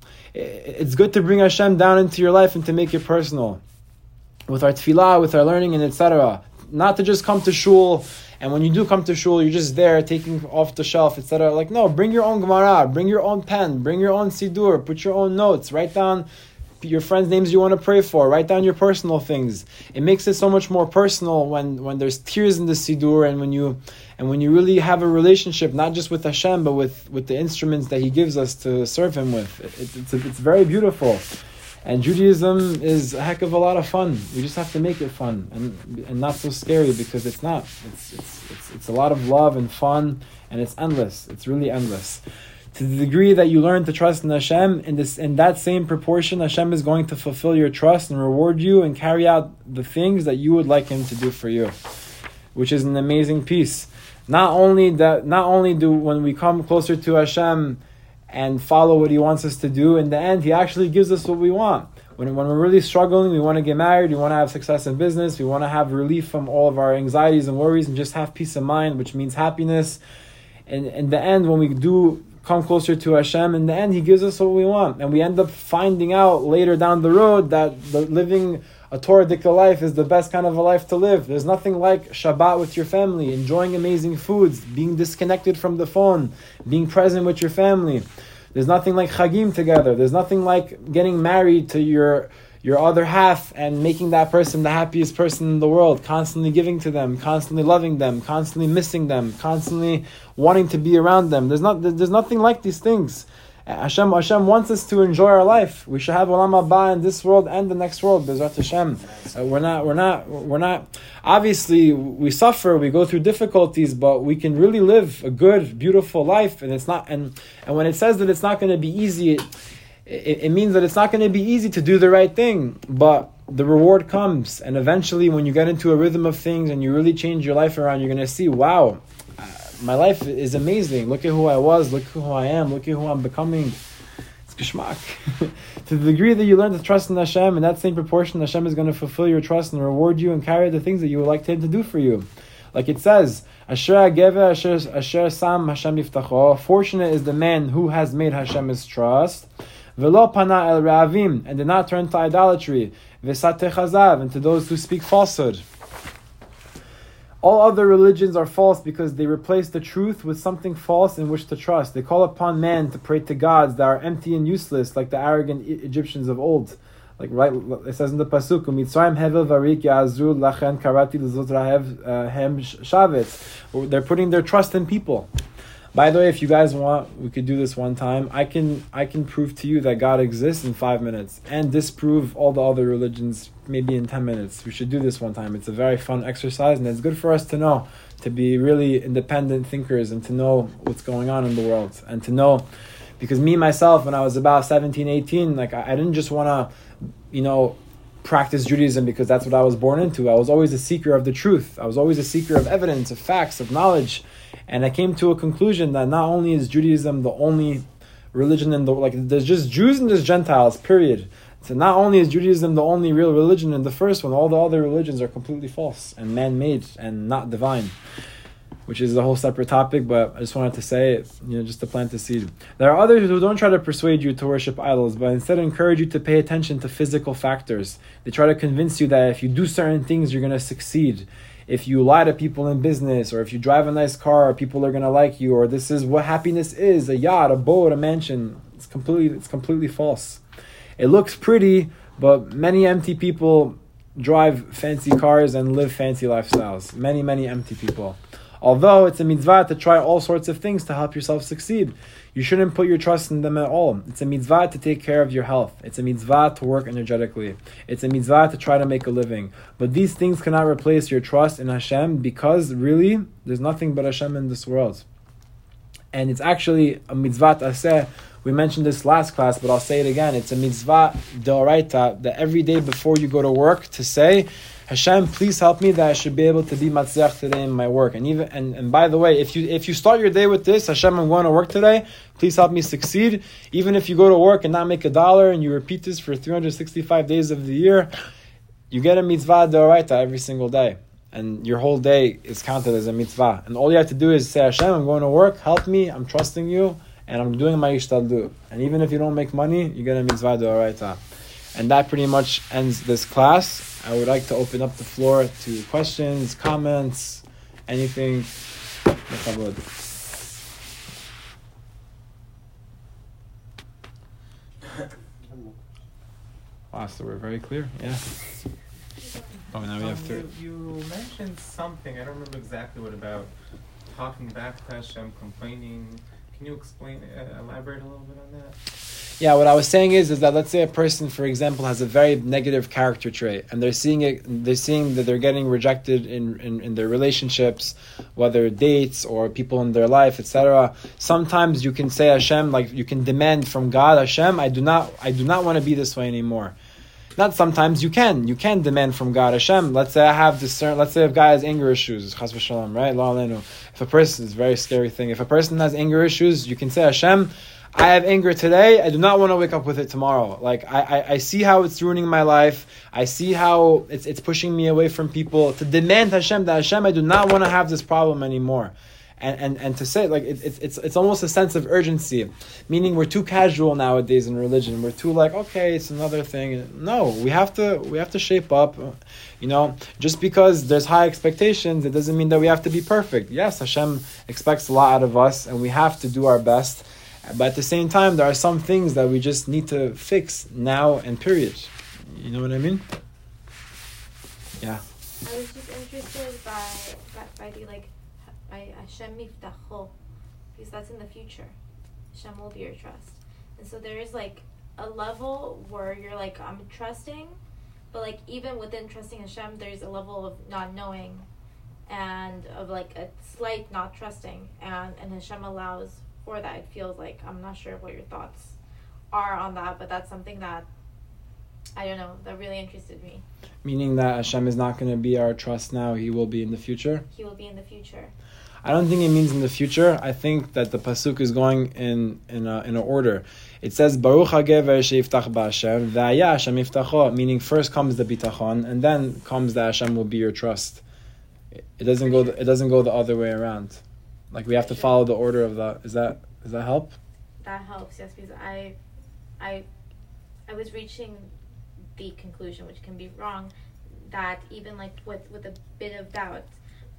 it's good to bring Hashem down into your life and to make it personal with our tefillah, with our learning, and et cetera. Not to just come to shul, and when you do come to shul, you're just there taking off the shelf, et cetera. Like no, bring your own Gemara, bring your own pen, bring your own siddur, put your own notes, write down your friends' names you want to pray for. Write down your personal things. It makes it so much more personal when, when there's tears in the siddur and when you and when you really have a relationship not just with Hashem but with, with the instruments that He gives us to serve Him with. It, it, it's it's very beautiful. And Judaism is a heck of a lot of fun. We just have to make it fun and and not so scary because it's not. It's it's it's, it's a lot of love and fun and it's endless. It's really endless. To the degree that you learn to trust in Hashem, in this in that same proportion, Hashem is going to fulfill your trust and reward you and carry out the things that you would like Him to do for you, which is an amazing piece. Not only that, not only do when we come closer to Hashem and follow what He wants us to do, in the end, He actually gives us what we want. When when we're really struggling, we want to get married, we want to have success in business, we want to have relief from all of our anxieties and worries, and just have peace of mind, which means happiness. And in the end, when we do come closer to Hashem, in the end He gives us what we want, and we end up finding out later down the road that the living a Torah-dicta life is the best kind of a life to live. There's nothing like Shabbat with your family, enjoying amazing foods, being disconnected from the phone, being present with your family. There's nothing like Chagim together. There's nothing like getting married to your your other half and making that person the happiest person in the world, constantly giving to them, constantly loving them, constantly missing them, constantly wanting to be around them. There's not there's nothing like these things. Hashem Hashem wants us to enjoy our life. We should have Olam Haba in this world and the next world. Bezrat Hashem. Uh, we're not we're not we're not obviously we suffer, we go through difficulties, but we can really live a good, beautiful life. And it's not and and when it says that it's not going to be easy, it, It, it means that it's not going to be easy to do the right thing, but the reward comes. And eventually, when you get into a rhythm of things and you really change your life around, you're going to see, wow, uh, my life is amazing. Look at who I was. Look at who I am. Look at who I'm becoming. It's geschmack. To the degree that you learn to trust in Hashem, in that same proportion, Hashem is going to fulfill your trust and reward you and carry out the things that you would like Him to do for you. Like it says, Asher Ageva Asher Asher Sam Hashem Yiftacho. Fortunate is the man who has made Hashem his trust. Velo pana el ra'avim, and did not turn to idolatry. V'sateh chazav, and to those who speak falsehood. All other religions are false because they replace the truth with something false in which to trust. They call upon man to pray to gods that are empty and useless, like the arrogant E- Egyptians of old. Like right, it says in the pasuk, "Mitzrayim hevel varik yazru lachen karati lezot rahev hem shavetz." They're putting their trust in people. By the way, if you guys want, we could do this one time. I can I can prove to you that God exists in five minutes and disprove all the other religions maybe in ten minutes. We should do this one time. It's a very fun exercise, and it's good for us to know, to be really independent thinkers and to know what's going on in the world. And to know, because me, myself, when I was about seventeen, eighteen, like I, I didn't just want to, you know, practice Judaism because that's what I was born into. I was always a seeker of the truth. I was always a seeker of evidence, of facts, of knowledge. And I came to a conclusion that not only is Judaism the only religion in the, like, there's just Jews and there's Gentiles, period. So not only is Judaism the only real religion in the first one, all the other religions are completely false and man-made and not divine, which is a whole separate topic, but I just wanted to say it, you know, just to plant the seed. There are others who don't try to persuade you to worship idols, but instead encourage you to pay attention to physical factors. They try to convince you that if you do certain things, you're going to succeed. If you lie to people in business, or if you drive a nice car, people are going to like you, or this is what happiness is, a yacht, a boat, a mansion. It's completely, it's completely false. It looks pretty, but many empty people drive fancy cars and live fancy lifestyles. Many, many empty people. Although it's a mitzvah to try all sorts of things to help yourself succeed. You shouldn't put your trust in them at all. It's a mitzvah to take care of your health. It's a mitzvah to work energetically. It's a mitzvah to try to make a living. But these things cannot replace your trust in Hashem, because really, there's nothing but Hashem in this world. And it's actually a mitzvah aseh. We mentioned this last class, but I'll say it again. It's a mitzvah d'oraita, that every day before you go to work to say, Hashem, please help me that I should be able to be matzliach today in my work. And even and, and by the way, if you if you start your day with this, Hashem, I'm going to work today, please help me succeed. Even if you go to work and not make a dollar and you repeat this for three hundred sixty-five days of the year, you get a mitzvah d'oraita every single day. And your whole day is counted as a mitzvah. And all you have to do is say, Hashem, I'm going to work, help me, I'm trusting you, and I'm doing my ishtadlut. And even if you don't make money, you get a mitzvah d'oraita. And that pretty much ends this class. I would like to open up the floor to questions, comments, anything. Wow, so we're very clear. Yeah. Oh, now we have Um, three. you, you mentioned something, I don't remember exactly what about, talking back to Hashem, complaining. Can you explain, uh, elaborate a little bit on that? Yeah, what I was saying is, is that let's say a person, for example, has a very negative character trait, and they're seeing it, they're seeing that they're getting rejected in, in, in their relationships, whether dates or people in their life, et cetera. Sometimes you can say, Hashem, like you can demand from God, Hashem, I do not, I do not want to be this way anymore. Not sometimes, you can. You can demand from God, Hashem. Let's say I have this certain, let's say if a guy has anger issues, chas v'shalom, right? Lo aleinu. If a person, it's a very scary thing. If a person has anger issues, you can say, Hashem, I have anger today. I do not want to wake up with it tomorrow. Like, I, I, I see how it's ruining my life. I see how it's it's pushing me away from people. To demand Hashem that, Hashem, I do not want to have this problem anymore. And, and and to say, like, it, it, it's it's almost a sense of urgency, meaning we're too casual nowadays in religion. We're too like, okay, it's another thing. No, we have to we have to shape up. You know, just because there's high expectations, it doesn't mean that we have to be perfect. Yes, Hashem expects a lot out of us, and we have to do our best. But at the same time, there are some things that we just need to fix now and period. You know what I mean? Yeah. I was just interested by by, by the like. By Hashem miftacho, because that's in the future. Hashem will be your trust. And so there is like a level where you're like, I'm trusting, but like even within trusting Hashem, there's a level of not knowing and of like a slight not trusting. And, and Hashem allows for that. It feels like, I'm not sure what your thoughts are on that, but that's something that, I don't know, that really interested me. Meaning that Hashem is not going to be our trust now, He will be in the future? He will be in the future. I don't think it means in the future. I think that the pasuk is going in in a, in an order. It says Baruch HaGever sheyiftach b'Hashem v'haya Hashem yiftacho, meaning first comes the bitachon and then comes that Hashem will be your trust. It doesn't go. The, it doesn't go the other way around. Like we have to follow the order of that. Is that does that help? That helps, yes, because I, I, I was reaching the conclusion, which can be wrong, that even like with with a bit of doubt.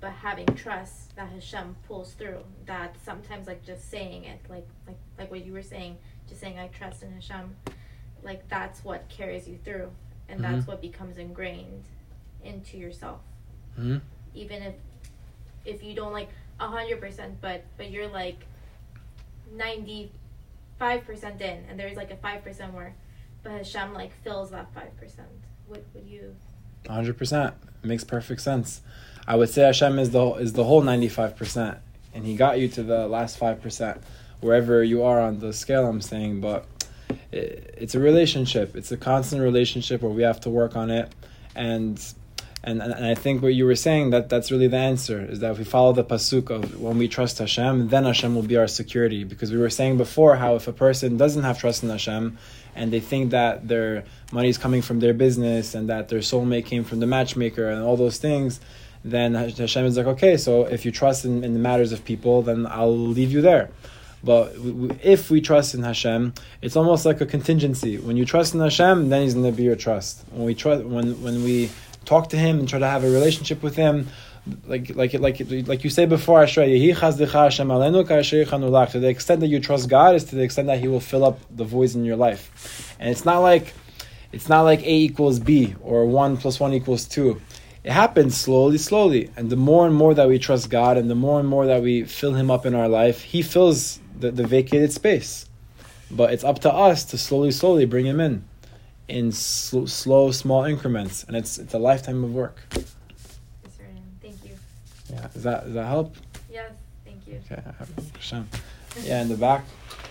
but having trust that Hashem pulls through. That sometimes like just saying it, like like like what you were saying, just saying I trust in Hashem, like that's what carries you through, and Mm-hmm. that's what becomes ingrained into yourself. Mm-hmm. Even if if you don't like a hundred percent, but but you're like ninety five percent in, and there's like a five percent more, but Hashem like fills that five percent. Would would you? one hundred percent. It makes perfect sense. I would say Hashem is the is the whole ninety-five percent, and He got you to the last five percent, wherever you are on the scale. I'm saying, but it, it's a relationship. It's a constant relationship where we have to work on it, and and and I think what you were saying, that that's really the answer, is that if we follow the pasuk of when we trust Hashem, then Hashem will be our security. Because we were saying before how if a person doesn't have trust in Hashem, and they think that their money is coming from their business and that their soulmate came from the matchmaker and all those things, then Hashem is like, okay, so if you trust in, in the matters of people, then I'll leave you there. But we, we, if we trust in Hashem, it's almost like a contingency. When you trust in Hashem, then He's going to be your trust. When we trust, when when we talk to Him and try to have a relationship with Him, like like like like you say before, Ashrei Yehi Chazdecha Hashem Aleinu Ka'asher Yichanu Lach. To the extent that you trust God is to the extent that He will fill up the voids in your life. And it's not like it's not like A equals B or one plus one equals two. It happens slowly, slowly. And the more and more that we trust God and the more and more that we fill Him up in our life, He fills the, the vacated space. But it's up to us to slowly, slowly bring Him in, in sl- slow, small increments. And it's it's a lifetime of work. Thank you. Yeah, does that, does that help? Yes, thank you. Okay, Hashem. Yeah, in the back.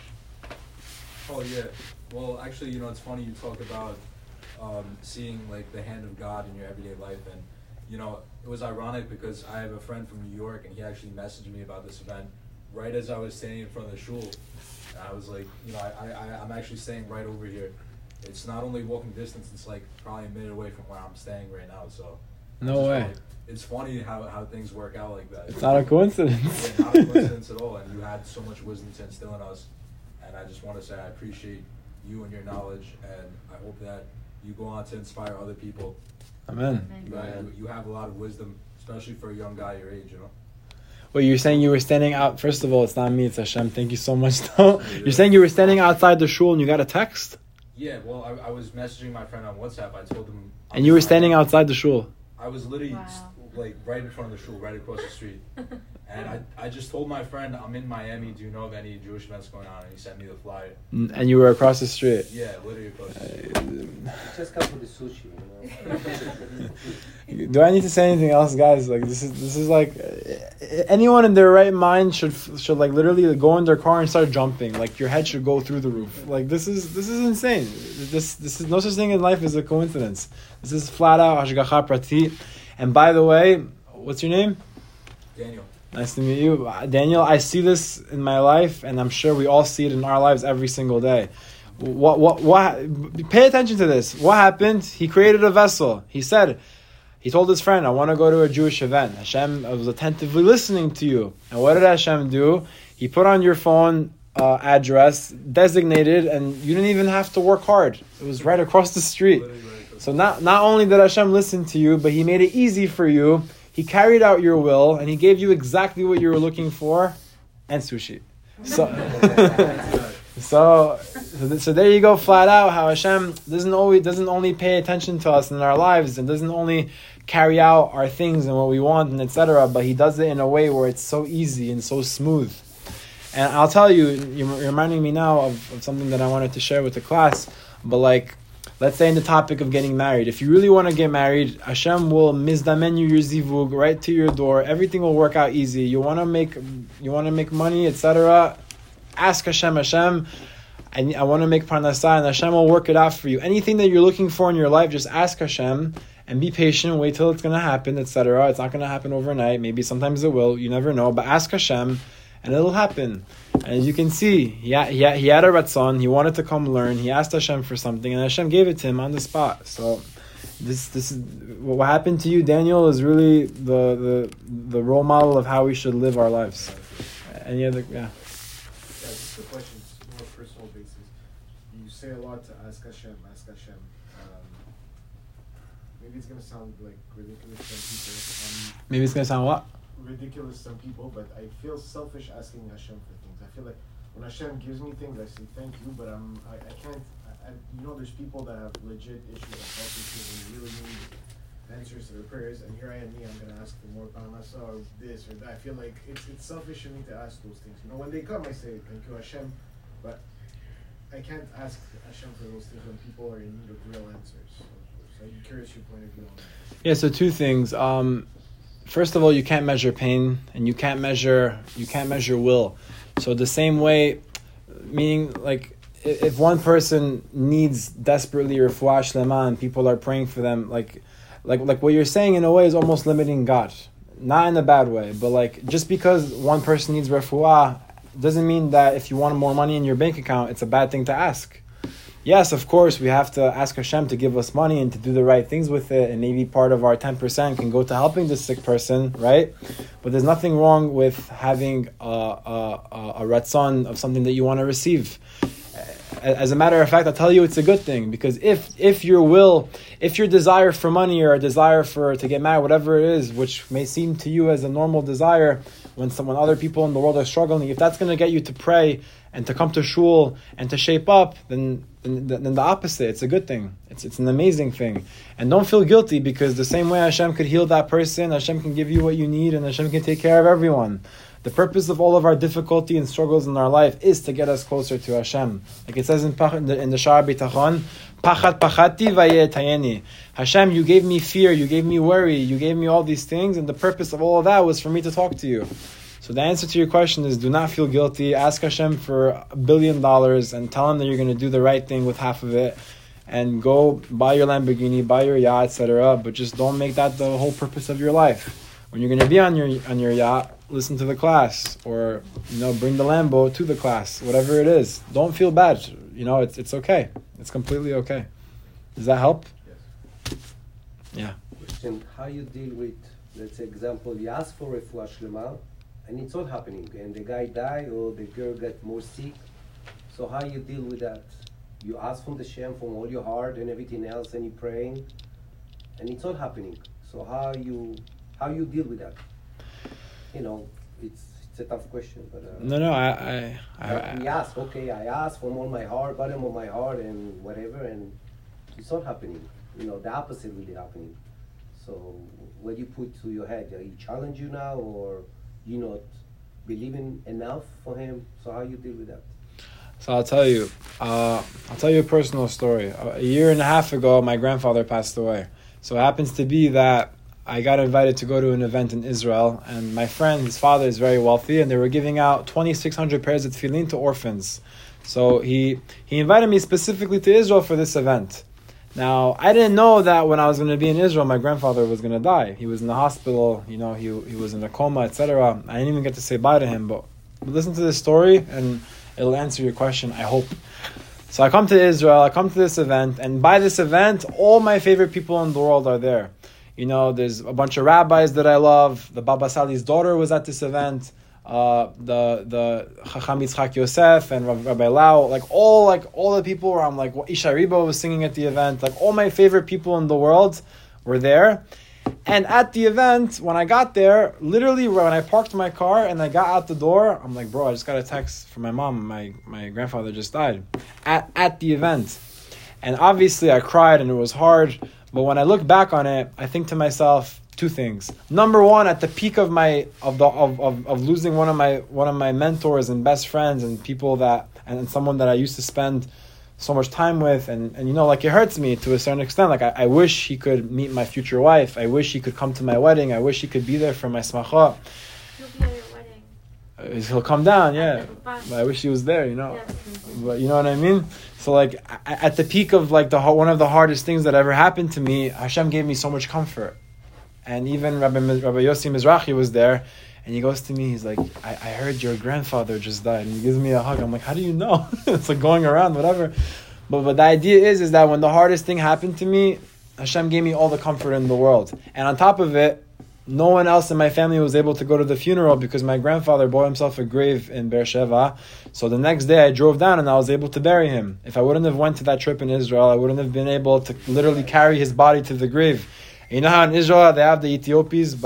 Oh, yeah. Well, actually, you know, it's funny you talk about um, seeing, like, the hand of God in your everyday life. And, you know, it was ironic because I have a friend from New York, and he actually messaged me about this event right as I was standing in front of the shul. And I was like, you know, I, I, I'm actually staying right over here. It's not only walking distance, it's, like, probably a minute away from where I'm staying right now, so... No way. Like, it's funny how, how things work out like that. It's not a coincidence. Yeah, not a coincidence at all. And you had so much wisdom to instill in us. And I just want to say I appreciate you and your knowledge. And I hope that you go on to inspire other people. Amen. You, you, you have a lot of wisdom, especially for a young guy your age, you know? Well, you're saying you were standing out. First of all, it's not me, it's Hashem. Thank you so much, though. You're saying you were standing outside the shul and you got a text? Yeah, well, I, I was messaging my friend on WhatsApp. I told him... And you were standing outside the shul? I was literally Wow. like right in front of the shul, right across the street. And I, I just told my friend, I'm in Miami, do you know of any Jewish events going on? And he sent me the flyer. And you were across the street? Yeah, literally across the street. Just come for the sushi, you know. Do I need to say anything else, guys? Like this is this is like uh, anyone in their right mind should should like literally go in their car and start jumping. Like your head should go through the roof. Like this is this is insane. This this is no such thing in life as a coincidence. This is flat out hashgacha prati. And by the way, what's your name? Daniel. Nice to meet you, Daniel. I see this in my life, and I'm sure we all see it in our lives every single day. What what what? Pay attention to this. What happened? He created a vessel. He said. He told his friend, I want to go to a Jewish event. Hashem was attentively listening to you. And what did Hashem do? He put on your phone uh, address, designated, and you didn't even have to work hard. It was right across the street. So not, not only did Hashem listen to you, but He made it easy for you. He carried out your will, and He gave you exactly what you were looking for, and sushi. So, so, so, so there you go, flat out, how Hashem doesn't always doesn't only pay attention to us in our lives, and doesn't only carry out our things and what we want and et cetera, but He does it in a way where it's so easy and so smooth. And I'll tell you, you're reminding me now of, of something that I wanted to share with the class. But like, let's say in the topic of getting married, if you really want to get married, Hashem will mizdamen you your zivug right to your door. Everything will work out easy. You want to make, you want to make money, et cetera. Ask Hashem, Hashem, I, I want to make parnasah, and Hashem will work it out for you. Anything that you're looking for in your life, just ask Hashem. And be patient, wait till it's going to happen, et cetera. It's not going to happen overnight. Maybe sometimes it will. You never know. But ask Hashem, and it'll happen. And as you can see, he had, he had, he had a ratzon. He wanted to come learn. He asked Hashem for something, and Hashem gave it to him on the spot. So this this is what happened to you, Daniel, is really the the, the role model of how we should live our lives. Any other, yeah. Yeah, just a question, more personal basis. You say a lot to ask Hashem, ask Hashem. Um, maybe it's gonna sound like ridiculous to some people. Um, Maybe it's going to sound what? ridiculous to some people, but I feel selfish asking Hashem for things. I feel like when Hashem gives me things, I say thank you, but I'm I, I can't. I, I, you know, there's people that have legit issues, like health issues, and really need answers to their prayers. And here I am, me, I'm gonna ask for more parnasa or this or that. I feel like it's it's selfish of me to ask those things. You know, when they come, I say thank you, Hashem, but I can't ask Hashem for those things when people are in need of real answers. So, so I'm curious your point of view on that. Yeah. So two things. Um, first of all, you can't measure pain, and you can't measure you can't measure will. So the same way, meaning like if one person needs desperately refuah shlema and people are praying for them, like like like what you're saying in a way is almost limiting God, not in a bad way, but like just because one person needs refuah doesn't mean that if you want more money in your bank account, it's a bad thing to ask. Yes, of course, we have to ask Hashem to give us money and to do the right things with it, and maybe part of our ten percent can go to helping the sick person, right? But there's nothing wrong with having a, a, a ratzon of something that you want to receive. As a matter of fact, I'll tell you it's a good thing, because if if your will, if your desire for money or a desire for to get married, whatever it is, which may seem to you as a normal desire, when someone other people in the world are struggling, if that's going to get you to pray and to come to shul and to shape up, then then, then the opposite, it's a good thing. It's it's an amazing thing. And don't feel guilty, because the same way Hashem could heal that person, Hashem can give you what you need, and Hashem can take care of everyone. The purpose of all of our difficulty and struggles in our life is to get us closer to Hashem. Like it says in, in the, in the Sha'ar Bitachon, Pachat pachati vayetayeni. Hashem, you gave me fear, you gave me worry, you gave me all these things, and the purpose of all of that was for me to talk to you. So the answer to your question is, do not feel guilty. Ask Hashem for a billion dollars and tell Him that you're going to do the right thing with half of it, and go buy your Lamborghini, buy your yacht, et cetera. But just don't make that the whole purpose of your life. When you're going to be on your on your yacht, listen to the class, or you know, bring the Lambo to the class, whatever it is. Don't feel bad. You know, it's it's okay. It's completely okay. Does that help? Yes. Yeah. Question: how you deal with, let's say, example, you ask for refuah shlema, and it's all happening, and the guy die or the girl get more sick. So how you deal with that? You ask from the Shem from all your heart and everything else, and you praying, and it's all happening. So how you how you deal with that? You know, it's it's a tough question, but uh, no, no, I, I, I, I we ask. Okay, I ask from all my heart, bottom of my heart, and whatever, and it's all happening. You know, the opposite really happening. So what do you put to your head? He challenge you now, or you not believing enough for him? So how you deal with that? So I'll tell you, uh, I'll tell you a personal story. A year and a half ago, my grandfather passed away. So it happens to be that I got invited to go to an event in Israel, and my friend, his father is very wealthy, and they were giving out twenty-six hundred pairs of tefillin to orphans. So he he invited me specifically to Israel for this event. Now, I didn't know that when I was going to be in Israel, my grandfather was going to die. He was in the hospital, you know, he he was in a coma, et cetera. I didn't even get to say bye to him, but listen to this story, and it'll answer your question, I hope. So I come to Israel, I come to this event, and by this event, all my favorite people in the world are there. You know, there's a bunch of rabbis that I love. The Baba Sali's daughter was at this event. Uh, the the Chacham Yitzchak Yosef and Rabbi Lau, like all like all the people where I'm like, Isha Ribo was singing at the event. Like all my favorite people in the world were there. And at the event, when I got there, literally when I parked my car and I got out the door, I'm like, bro, I just got a text from my mom. My my grandfather just died at at the event, and obviously I cried and it was hard. But when I look back on it, I think to myself two things. Number one, at the peak of my of the of, of, of losing one of my one of my mentors and best friends and people that and someone that I used to spend so much time with, and, and you know, like it hurts me to a certain extent. Like I, I wish he could meet my future wife. I wish he could come to my wedding. I wish he could be there for my smacha. He'll be at your wedding. Uh, He'll come down, yeah. But I wish he was there, you know. Yes. But you know what I mean? So like at the peak of like the one of the hardest things that ever happened to me, Hashem gave me so much comfort. And even Rabbi, Rabbi Yossi Mizrahi was there, and he goes to me, he's like, I, I heard your grandfather just died. And he gives me a hug. I'm like, how do you know? It's like going around, whatever. But, but the idea is, is that when the hardest thing happened to me, Hashem gave me all the comfort in the world. And on top of it, no one else in my family was able to go to the funeral because my grandfather bought himself a grave in Beersheba. So the next day I drove down and I was able to bury him. If I wouldn't have went to that trip in Israel, I wouldn't have been able to literally carry his body to the grave. You know how in Israel they have the Ethiopians by the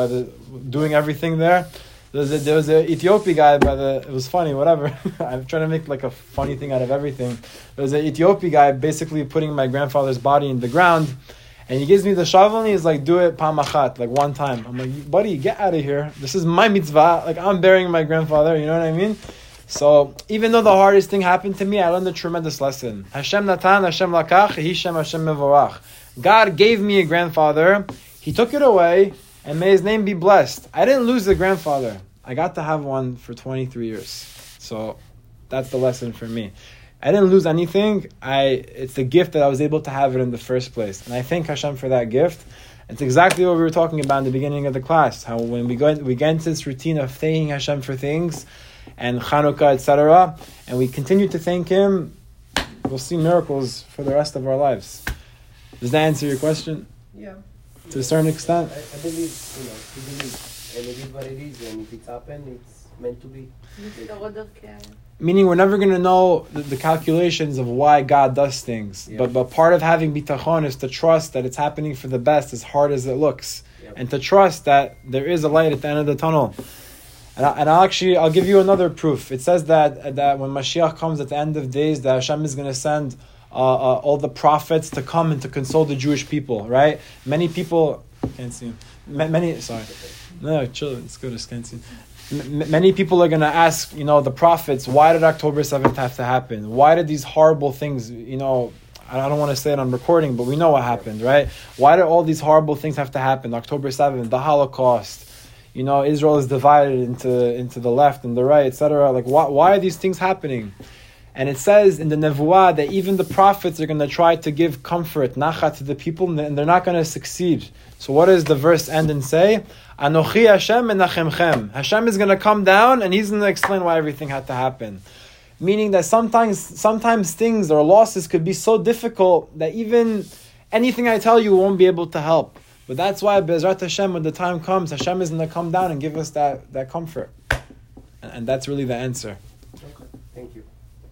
doing everything there. There was, a, there was an Ethiopian guy by the, it was funny, whatever. I'm trying to make like a funny thing out of everything. There was an Ethiopian guy basically putting my grandfather's body in the ground, and he gives me the shovel and he's like, do it pam achat, like one time. I'm like, buddy, get out of here. This is my mitzvah. Like, I'm burying my grandfather, you know what I mean? So, even though the hardest thing happened to me, I learned a tremendous lesson. Hashem natan, Hashem lakach, Hishem Hashem mevorach. God gave me a grandfather, He took it away, and may His name be blessed. I didn't lose a grandfather. I got to have one for twenty-three years. So, that's the lesson for me. I didn't lose anything. I It's a gift that I was able to have it in the first place. And I thank Hashem for that gift. It's exactly what we were talking about in the beginning of the class. How when we go in, we get into this routine of thanking Hashem for things, and Chanukah, et cetera, and we continue to thank Him, we'll see miracles for the rest of our lives. Does that answer your question? Yeah. To a certain extent? I, I believe, you know, to believe. And it is what it is, and if it's happened, it's meant to be. Meaning we're never going to know the, the calculations of why God does things. Yeah. But but part of having bitachon is to trust that it's happening for the best, as hard as it looks. Yep. And to trust that there is a light at the end of the tunnel. And, I, and I'll actually, I'll give you another proof. It says that that when Mashiach comes at the end of days, that Hashem is going to send uh, uh, all the prophets to come and to console the Jewish people, right? Many people, can't see, ma- many, sorry. No, chill, it's good, I can't see. M- many people are going to ask, you know, the prophets, why did October seventh have to happen? Why did these horrible things, you know, I don't want to say it on recording, but we know what happened, right? Why did all these horrible things have to happen? October seventh, the Holocaust, you know, Israel is divided into, into the left and the right, et cetera. Like, why, why are these things happening? And it says in the Nevuah that even the prophets are going to try to give comfort, nachat, to the people, and they're not going to succeed. So what does the verse end and say? Anochi Hashem menachemchem. Hashem is going to come down and He's going to explain why everything had to happen. Meaning that sometimes sometimes things or losses could be so difficult that even anything I tell you won't be able to help. But that's why Be'ezrat Hashem, when the time comes, Hashem is going to come down and give us that, that comfort. And, and that's really the answer. Okay, thank you.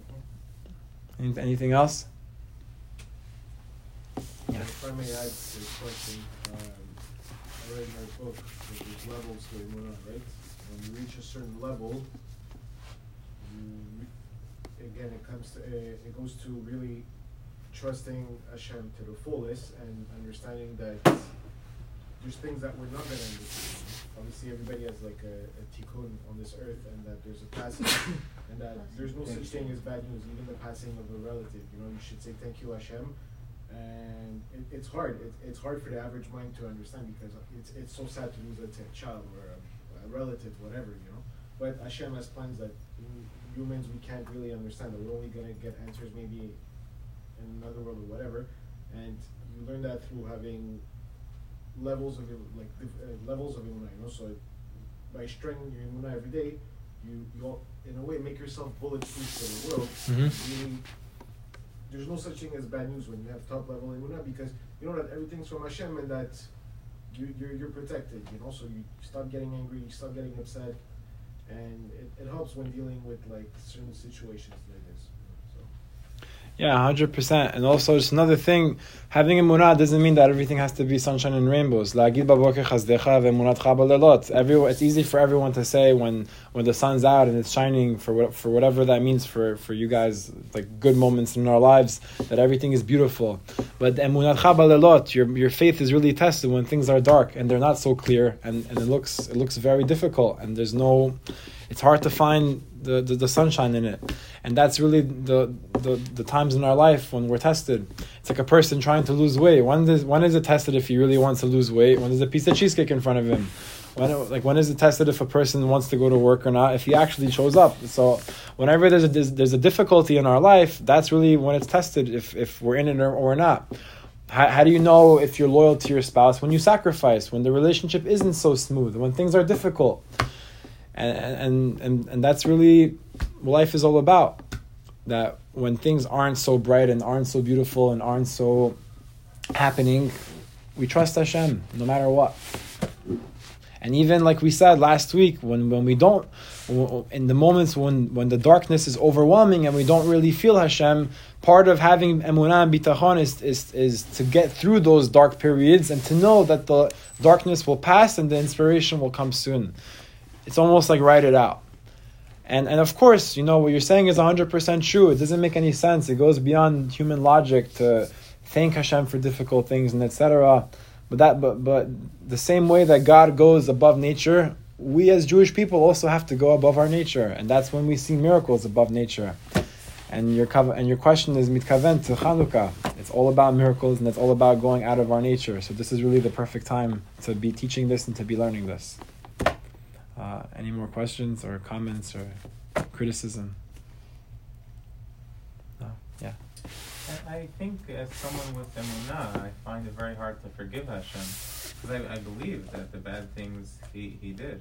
Any, anything else? Yeah. If I may add to the question, um, I read in our book that there's levels to Emunah, right? When you reach a certain level, you, again, it comes to, uh, it goes to really trusting Hashem to the fullest and understanding that there's things that we're not going to understand. Obviously, everybody has like a, a tikkun on this earth, and that there's a passing, and that there's no such thing as bad news, even the passing of a relative. You know, you should say thank you, Hashem. And it, it's hard. It, it's hard for the average mind to understand because it's it's so sad to lose, let's say, a child or a, a relative, whatever, you know. But Hashem has plans that humans we can't really understand. That we're only going to get answers maybe in another world or whatever. And you learn that through having levels of like uh, levels of emunah, you know. So by strengthening your emunah every day, you you all, in a way make yourself bulletproof for the world. Mm-hmm. Really, there's no such thing as bad news when you have top level emunah because you know that everything's from Hashem and that you you're you're protected. You know, so you stop getting angry, you stop getting upset, and it, it helps when dealing with like certain situations like this. Yeah, one hundred percent. And also, just another thing, having emunah doesn't mean that everything has to be sunshine and rainbows. Everyone, it's easy for everyone to say when, when the sun's out and it's shining for what, for whatever that means for, for you guys, like good moments in our lives, that everything is beautiful. But your your faith is really tested when things are dark and they're not so clear, and, and it looks it looks very difficult, and there's no, it's hard to find the, the, the sunshine in it. And that's really the, the the times in our life when we're tested. It's like a person trying to lose weight. When does when is it tested if he really wants to lose weight? When there's a piece of cheesecake in front of him? When like when is it tested if a person wants to go to work or not? If he actually shows up. So whenever there's a there's, there's a difficulty in our life, that's really when it's tested. If if we're in it or, or not. How, how do you know if you're loyal to your spouse? When you sacrifice. When the relationship isn't so smooth. When things are difficult. And and and and that's really what life is all about. That when things aren't so bright and aren't so beautiful and aren't so happening, we trust Hashem no matter what. And even like we said last week, when, when we don't, in the moments when, when the darkness is overwhelming and we don't really feel Hashem, part of having emunah and bitachon is, is, is to get through those dark periods and to know that the darkness will pass and the inspiration will come soon. It's almost like write it out. And and of course, you know, what you're saying is one hundred percent true. It doesn't make any sense. It goes beyond human logic to thank Hashem for difficult things and et cetera. But that, but but the same way that God goes above nature, we as Jewish people also have to go above our nature, and that's when we see miracles above nature. And your and your question is mitkaven to Chanukah. It's all about miracles, and it's all about going out of our nature. So this is really the perfect time to be teaching this and to be learning this. Uh, any more questions or comments or criticism? No? Yeah. I I think as someone with emunah, I find it very hard to forgive Hashem because I, I believe that the bad things he, he did.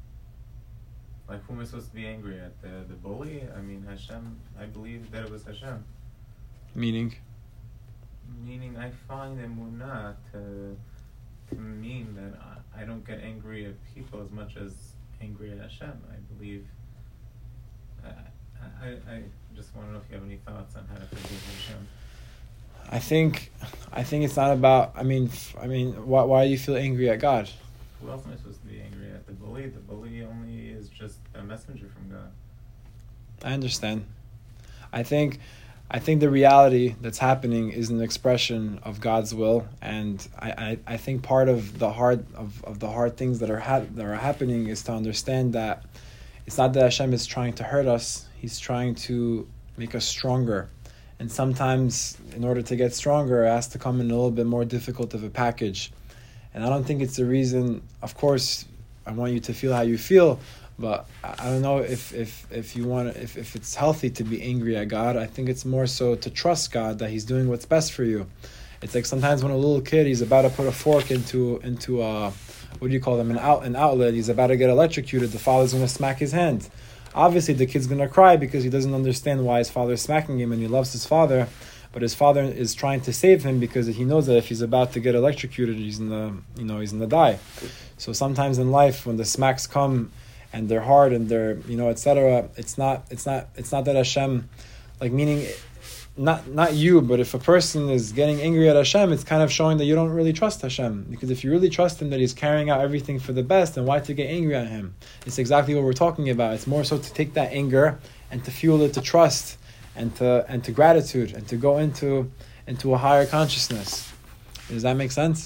Like, who am I supposed to be angry at? The the bully? I mean, Hashem. I believe that it was Hashem. Meaning? Meaning, I find emunah to to mean that I, I don't get angry at people as much as angry at Hashem. I believe. I, I, I just want to know if you have any thoughts on how to forgive Hashem. I think, I think it's not about. I mean, I mean, why why do you feel angry at God? Who else am I supposed to be angry at? The bully? The bully only is just a messenger from God. I understand. I think, I think the reality that's happening is an expression of God's will, and I, I, I think part of the hard of, of the hard things that are ha- that are happening is to understand that it's not that Hashem is trying to hurt us; He's trying to make us stronger. And sometimes, in order to get stronger, it has to come in a little bit more difficult of a package. And I don't think it's a reason. Of course, I want you to feel how you feel, but I don't know if if, if you want if, if it's healthy to be angry at God. I think it's more so to trust God that He's doing what's best for you. It's like sometimes when a little kid, he's about to put a fork into into a, what do you call them, an out an outlet. He's about to get electrocuted. The father's going to smack his hand. Obviously, the kid's going to cry because he doesn't understand why his father is smacking him, and he loves his father. But his father is trying to save him because he knows that if he's about to get electrocuted, he's in the, you know, he's in the die. So sometimes in life, when the smacks come and they're hard and they're, you know, et cetera, it's not, it's not, it's not that Hashem, like meaning, not not you, but if a person is getting angry at Hashem, it's kind of showing that you don't really trust Hashem. Because if you really trust Him that He's carrying out everything for the best, then why to get angry at Him? It's exactly what we're talking about. It's more so to take that anger and to fuel it to trust and to and to gratitude and to go into into a higher consciousness. Does that make sense?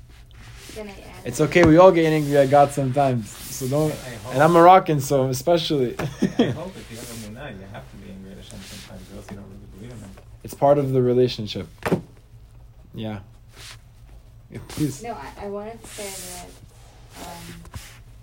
It's okay. We all get angry at God sometimes. So don't. And I'm Moroccan, so especially. I hope if you have emunah, you have to be angry at Hashem sometimes, or else you don't really believe in Him. It's part of the relationship. Yeah. Yeah, please. No, I, I wanted to say that. Um,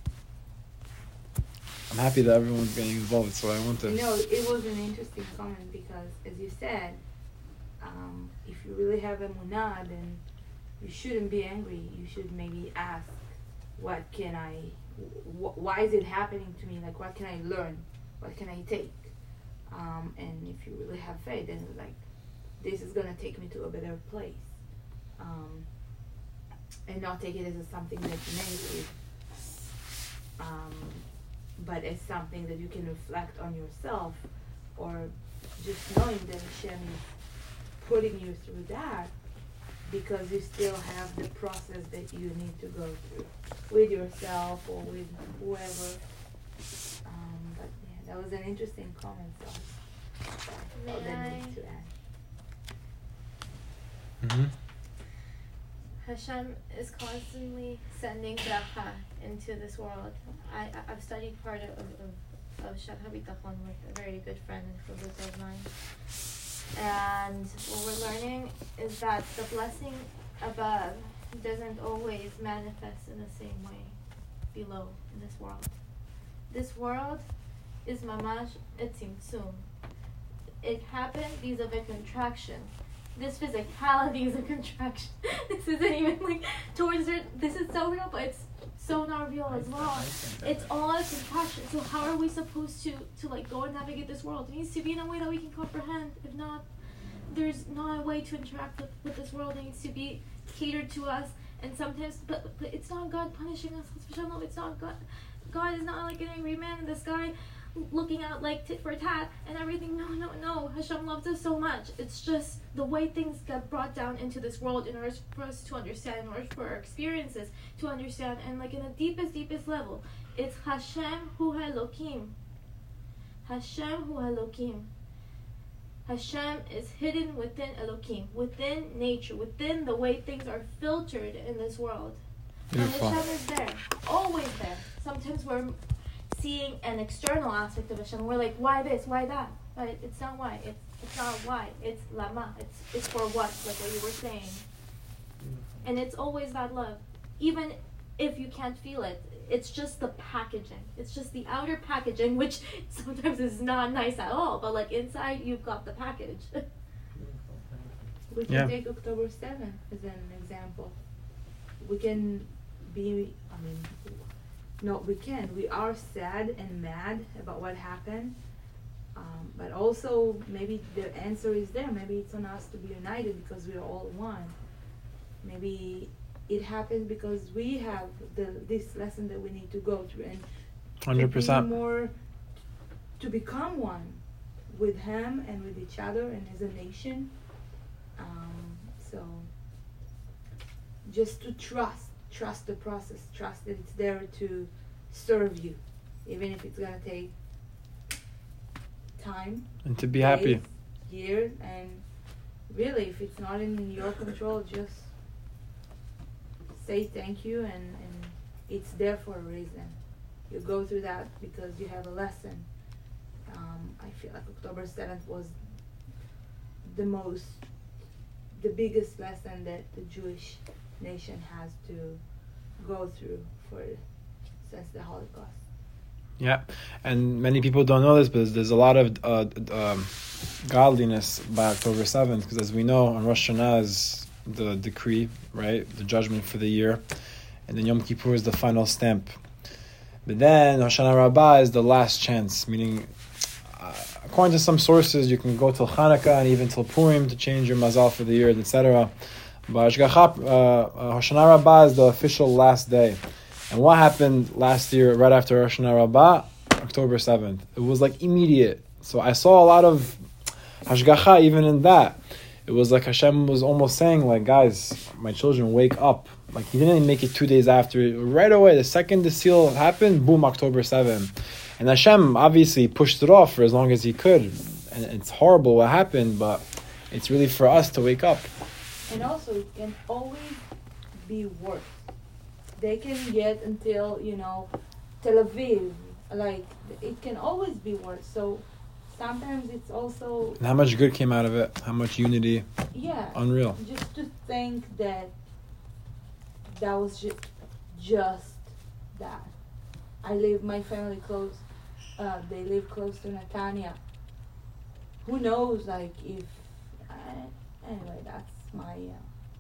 I'm happy that everyone's getting involved, so I want to. No, it was an interesting comment because, as you said, um, if you really have emunah, then you shouldn't be angry. You should maybe ask, what can I, wh- why is it happening to me? Like, what can I learn? What can I take? Um, and if you really have faith, then it's like, this is going to take me to a better place. Um, and not take it as a something that's negative. Um, but as something that you can reflect on yourself, or just knowing that Hashem is putting you through that because you still have the process that you need to go through with yourself or with whoever. Um, but yeah, that was an interesting comment. So May all that I? needs to add. Mm-hmm. Hashem is constantly sending bracha into this world. I, I- I've studied part of, of, of Shach HaBitachon with a very good friend and chavruta of mine. And what we're learning is that the blessing above doesn't always manifest in the same way below in this world. This world is mamash etzimtzum. It happened vis-a-vis a contraction. This physicality is a contraction. This isn't even like towards it. This is so real, but it's so not real as well. It's all a contraction. So how are we supposed to to like go and navigate this world? It needs to be in a way that we can comprehend. If not, there's not a way to interact with, with this world. It needs to be catered to us And sometimes, but, but it's not God punishing us. It's not God. God is not like an angry man in the sky looking out like tit for tat and everything. No, no, no. Hashem loves us so much. It's just the way things get brought down into this world in order for us to understand, in order for our experiences to understand, and like in the deepest, deepest level, it's Hashem hu Elokim. Hashem hu Elokim. Hashem is hidden within Elokim, within nature, within the way things are filtered in this world. Beautiful. And Hashem is there, always there. Sometimes we're seeing an external aspect of Hashem. We're like, why this, why that? But it's not why. It's it's not why. It's lama. It's it's for what, like what you were saying. And it's always that love, even if you can't feel it. It's just the packaging. It's just the outer packaging, which sometimes is not nice at all. But like inside, you've got the package. We can Yeah. take October seventh as an example. We can be, I mean, no, we can. We are sad and mad about what happened. Um, but also, maybe the answer is there. Maybe it's on us to be united because we are all one. Maybe it happens because we have the this lesson that we need to go through and one hundred percent. to be more, to become one with Him and with each other and as a nation. Um, so just to trust, trust the process, trust that it's there to serve you, even if it's gonna take time, And to be happy. days, years, and really, if it's not in your control, just say thank you, and, and it's there for a reason. You go through that because you have a lesson. Um, I feel like October seventh was the most, the biggest lesson that the Jewish nation has to go through for since the Holocaust. Yeah, and many people don't know this, but there's, there's a lot of uh, um, godliness by October seventh, because as we know, on Rosh Hashanah is the decree, right, the judgment for the year, and then Yom Kippur is the final stamp. But then Hoshana Rabbah is the last chance, meaning, uh, according to some sources, you can go till Hanukkah and even till Purim to change your mazal for the year, et cetera. But Hashgacha, uh, uh, Hoshana Rabbah is the official last day. And what happened last year, right after Rosh Hashanah Rabbah? October seventh. It was like immediate. So I saw a lot of hashgacha even in that. It was like Hashem was almost saying, like, guys, my children, wake up. Like, he didn't make it two days after. Right away, the second the seal happened, boom, October seventh. And Hashem obviously pushed it off for as long as he could. And it's horrible what happened, but it's really for us to wake up. And also, it can always be worse. They can get until, you know, Tel Aviv. Like, it can always be worse. So sometimes it's also... And how much good came out of it? How much unity? Yeah. Unreal. Just to think that that was ju- just that. I live, my family close, uh, they live close to Netanya. Who knows, like, if... Uh, anyway, that's my... Uh,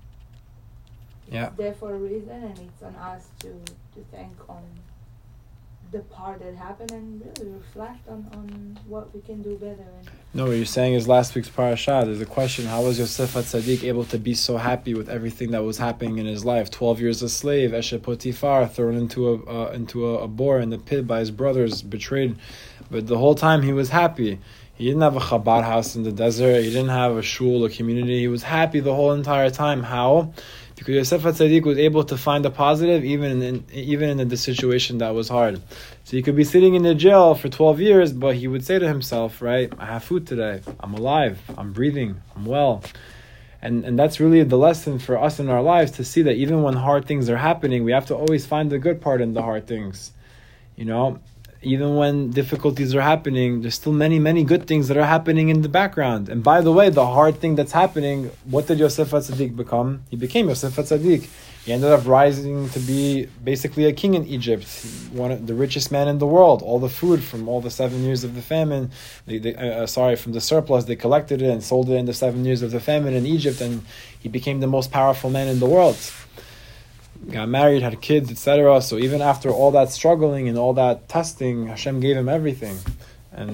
Yeah. It's there for a reason, and it's on us to, to thank on the part that happened and really reflect on, on what we can do better. And No, what you're saying is last week's parasha. There's a question: how was Yosef HaTzadik able to be so happy with everything that was happening in his life? Twelve years a slave, Eshet Potiphar, thrown into a uh, into a, a bore in the pit by his brothers, betrayed. But the whole time he was happy. He didn't have a Chabad house in the desert. He didn't have a shul, a community. He was happy the whole entire time. How? Because Yosef HaTzadik was able to find a positive even in even in the situation that was hard. So he could be sitting in the jail for twelve years, but he would say to himself, right, I have food today. I'm alive. I'm breathing. I'm well. And and that's really the lesson for us in our lives, to see that even when hard things are happening, we have to always find the good part in the hard things. You know, even when difficulties are happening, there's still many, many good things that are happening in the background. And by the way, the hard thing that's happening, what did Yosef HaTzadik become? He became Yosef HaTzadik. He ended up rising to be basically a king in Egypt, one of the richest man in the world. All the food from all the seven years of the famine, they, they, uh, sorry, from the surplus, they collected it and sold it in the seven years of the famine in Egypt, and he became the most powerful man in the world. Got married, had kids, et cetera. So even after all that struggling and all that testing, Hashem gave him everything. And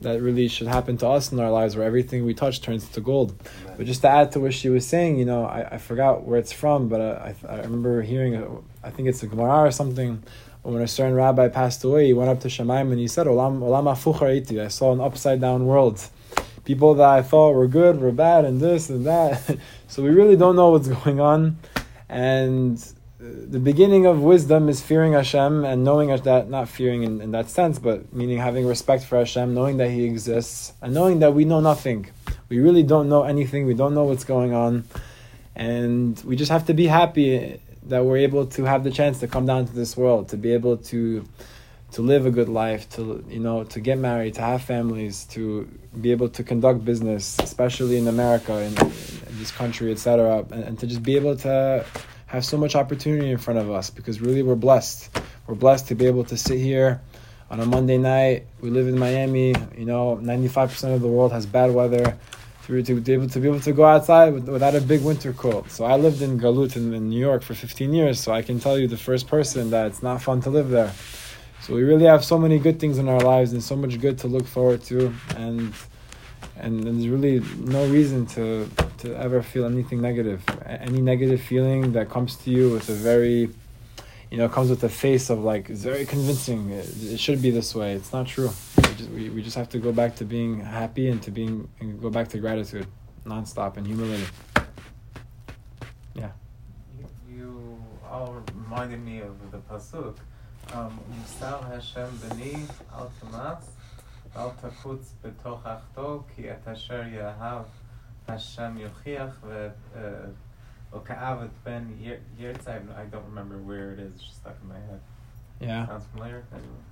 that really should happen to us in our lives, where everything we touch turns to gold. But just to add to what she was saying, you know, I, I forgot where it's from, but I, I remember hearing, a, I think it's a Gemara or something, when a certain rabbi passed away, he went up to Shamayim and he said, Olam, Olam hafuch ha'iti, I saw an upside down world. People that I thought were good were bad, and this and that. So we really don't know what's going on. And the beginning of wisdom is fearing Hashem and knowing that, not fearing in, in that sense, but meaning having respect for Hashem, knowing that He exists, and knowing that we know nothing. We really don't know anything. We don't know what's going on. And we just have to be happy that we're able to have the chance to come down to this world, to be able to to live a good life, to, you know, to get married, to have families, to be able to conduct business, especially in America, in, in this country, et cetera, and, and to just be able to have so much opportunity in front of us, because really we're blessed. We're blessed to be able to sit here on a Monday night. We live in Miami, you know, ninety-five percent of the world has bad weather. To, to, be able, to be able to go outside with, without a big winter coat. So I lived in Galut in, in New York for fifteen years, so I can tell you the first person that it's not fun to live there. So we really have so many good things in our lives and so much good to look forward to, and and, and there's really no reason to to ever feel anything negative. Any negative feeling that comes to you with a very, you know, comes with a face of like, it's very convincing, it, it should be this way. It's not true. We just, we, we just have to go back to being happy and to being, and go back to gratitude, nonstop, and humility. Yeah. You, you all reminded me of the pasuk. Um, Musar Hashem b'ni al tamatz al takutz b'toch achto ki et asher yahav Hashem yochiach ve oka'avet ben yirtzai. I don't remember where it is. It's just stuck in my head. Yeah. Sounds familiar?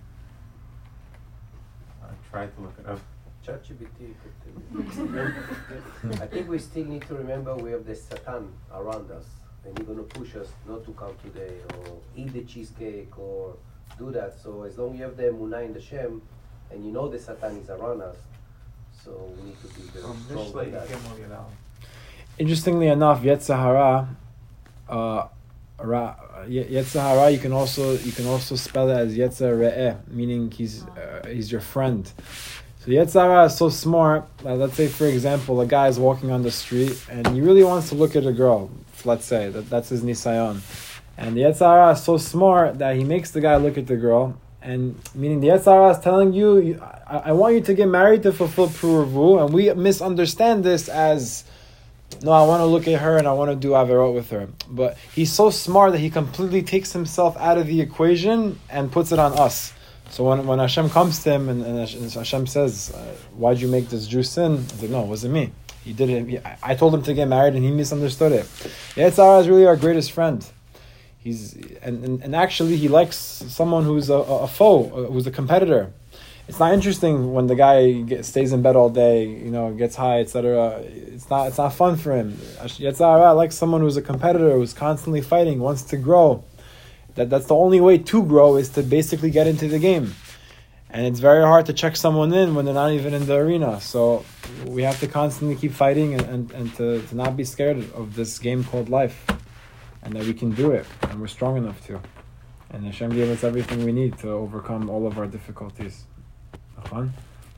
I tried to look it up. ChatGPT could tell you. I think we still need to remember we have the Satan around us, and he's gonna push us not to come today or eat the cheesecake or do that. So as long as you have the emunah in the Shem, and you know the Satan is around us, so we need to be very strong with that. Interestingly enough, Yetzer Hara, uh, Ra, Yetzer Hara, you can also you can also spell it as Yetzer Re'eh, meaning he's uh, he's your friend. So Yetzer Hara is so smart. Uh, let's say, for example, a guy is walking on the street and he really wants to look at a girl. Let's say that that's his nisayon, and the Yetzer Hara is so smart that he makes the guy look at the girl. And meaning the Yetzer Hara is telling you, you I, I want you to get married to fulfill Pruruvu, and we misunderstand this as, no, I want to look at her and I want to do Averot with her. But he's so smart that he completely takes himself out of the equation and puts it on us. So when when Hashem comes to him and, and Hashem says, uh, why'd you make this Jew sin? I said, no, it wasn't me. He did it. He, I told him to get married and he misunderstood it. The Yetzer Hara is really our greatest friend. He's and, and, and actually he likes someone who's a, a foe, who's a competitor. It's not interesting when the guy get, stays in bed all day, you know, gets high, et cetera. It's not it's not fun for him. Yetzer Hara likes someone who's a competitor, who's constantly fighting, wants to grow. That that's the only way to grow, is to basically get into the game. And it's very hard to check someone in when they're not even in the arena. So we have to constantly keep fighting and, and, and to, to not be scared of this game called life. And that we can do it, and we're strong enough to. And Hashem gave us everything we need to overcome all of our difficulties. Fun?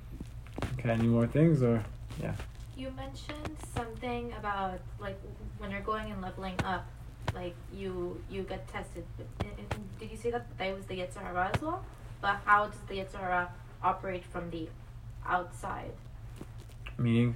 Okay, any more things, or yeah? You mentioned something about like when you're going and leveling up, like you you get tested. Did you say that that was the Yetzer Hara as well? But how does the Yetzer Hara operate from the outside? Meaning?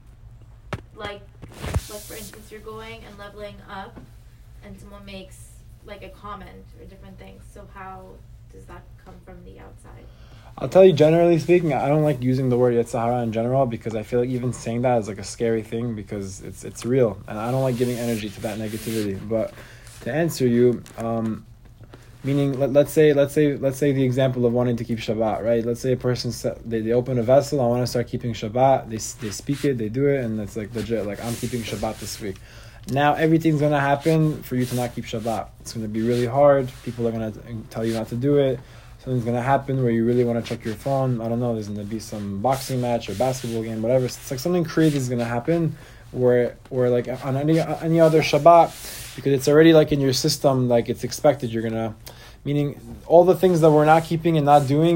Like, like for instance, you're going and leveling up, and someone makes like a comment or different things. So how does that come from the outside? I'll tell you, generally speaking, I don't like using the word Yetzer Hara in general, because I feel like even saying that is like a scary thing, because it's it's real, and I don't like giving energy to that negativity. But to answer you, um, meaning let, let's say let's say let's say the example of wanting to keep Shabbat, right? Let's say a person they, they open a vessel, I want to start keeping Shabbat. They they speak it, they do it, and it's like legit. Like, I'm keeping Shabbat this week. Now everything's gonna happen for you to not keep Shabbat. It's gonna be really hard. People are gonna tell you not to do it. Something's going to happen where you really want to check your phone. I don't know, there's going to be some boxing match or basketball game, whatever. It's like something crazy is going to happen where, where like on any any other Shabbat, because it's already like in your system, like it's expected you're going to, meaning all the things that we're not keeping and not doing,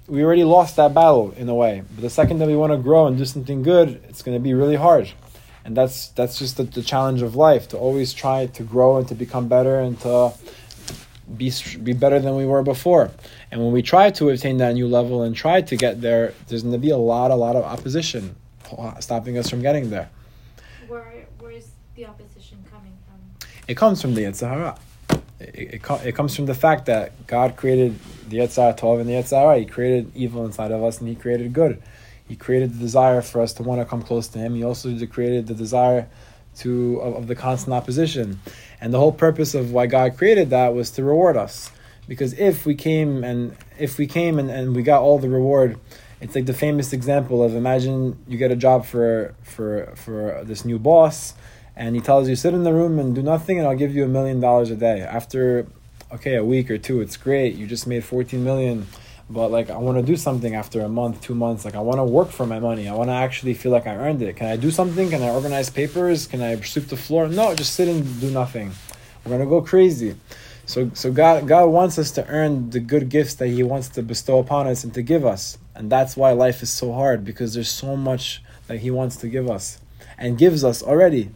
we already lost that battle in a way. But the second that we want to grow and do something good, it's going to be really hard. And that's that's just the, the challenge of life, to always try to grow and to become better and to be be better than we were before. And when we try to attain that new level and try to get there, there's going to be a lot, a lot of opposition stopping us from getting there. Where where's the opposition coming from? It comes from the Yetzer Hara. It, it, it comes from the fact that God created the Yetzer Tov and the Yetzer Hara. He created evil inside of us and He created good. He created the desire for us to want to come close to Him. He also created the desire to of, of the constant opposition. And the whole purpose of why God created that was to reward us. Because if we came and if we came and, and we got all the reward, it's like the famous example of, imagine you get a job for for for this new boss, and he tells you, sit in the room and do nothing and I'll give you a million dollars a day. After, okay, a week or two, it's great. You just made fourteen million. But like, I want to do something after a month, two months. Like, I want to work for my money. I want to actually feel like I earned it. Can I do something? Can I organize papers? Can I sweep the floor? No, just sit and do nothing. We're going to go crazy. So so God God wants us to earn the good gifts that He wants to bestow upon us and to give us. And that's why life is so hard, because there's so much that He wants to give us and gives us already.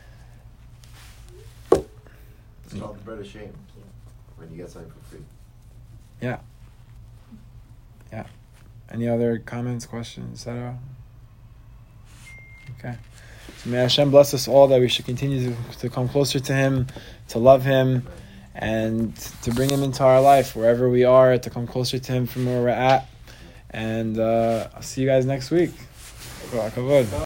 It's called the bread of shame when you get something for free. Yeah. Yeah. Any other comments, questions, et cetera? Okay. So may Hashem bless us all that we should continue to, to come closer to Him, to love Him, and to bring Him into our life wherever we are, to come closer to Him from where we're at. And uh, I'll see you guys next week.